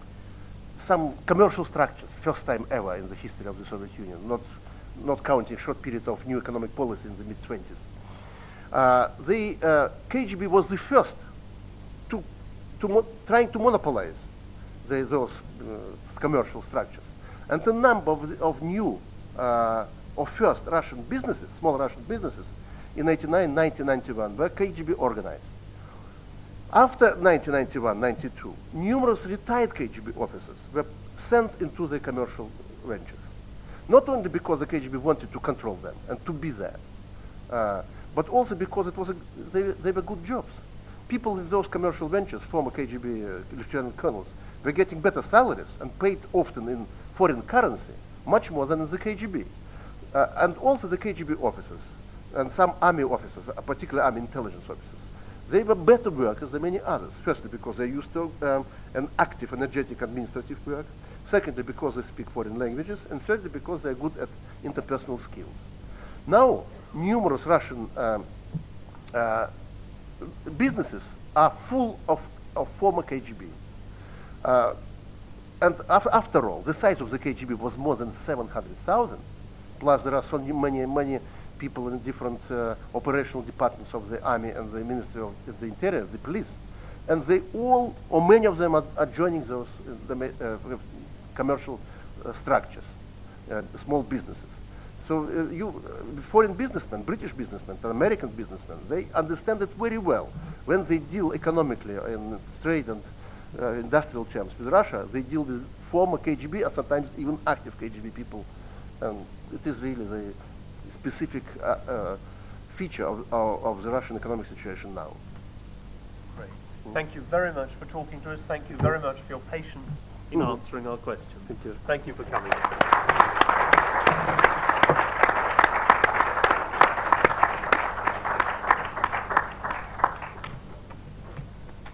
some commercial structures, first time ever in the history of the Soviet Union, not, not counting short period of new economic policy in the mid twenties, uh, the uh, K G B was the first to, to mo trying to monopolize the, those uh, commercial structures. And the number of, the, of new uh, of first Russian businesses, small Russian businesses, in eighty-nine, ninety, ninety-one, were K G B organized. After nineteen ninety-one, ninety-two, numerous retired K G B officers were sent into the commercial ventures. Not only because the K G B wanted to control them and to be there, uh, but also because it was a, they, they were good jobs. People in those commercial ventures, former K G B uh, lieutenant colonels, were getting better salaries and paid often in foreign currency, much more than in the K G B. Uh, and also the K G B officers and some army officers, uh, particularly army intelligence officers, they were better workers than many others. Firstly, because they're used to um, an active, energetic administrative work. Secondly, because they speak foreign languages. And thirdly, because they're good at interpersonal skills. Now, numerous Russian um, uh, businesses are full of, of former K G B. Uh, and af after all, the size of the K G B was more than seven hundred thousand. Plus, there are so many, many people in different uh, operational departments of the army and the Ministry of the Interior, the police, and they all, or many of them, are, are joining those uh, the, uh, commercial uh, structures, uh, small businesses. So, uh, you, uh, foreign businessmen, British businessmen, American businessmen, they understand it very well. When they deal economically in trade and uh, industrial terms with Russia, they deal with former K G B and sometimes even active K G B people. And it is really the specific uh, uh, feature of, of, of the Russian economic situation now. Great. Thank you very much for talking to us. Thank you very much for your patience in Mhm. answering our questions. Thank you. Thank you for coming.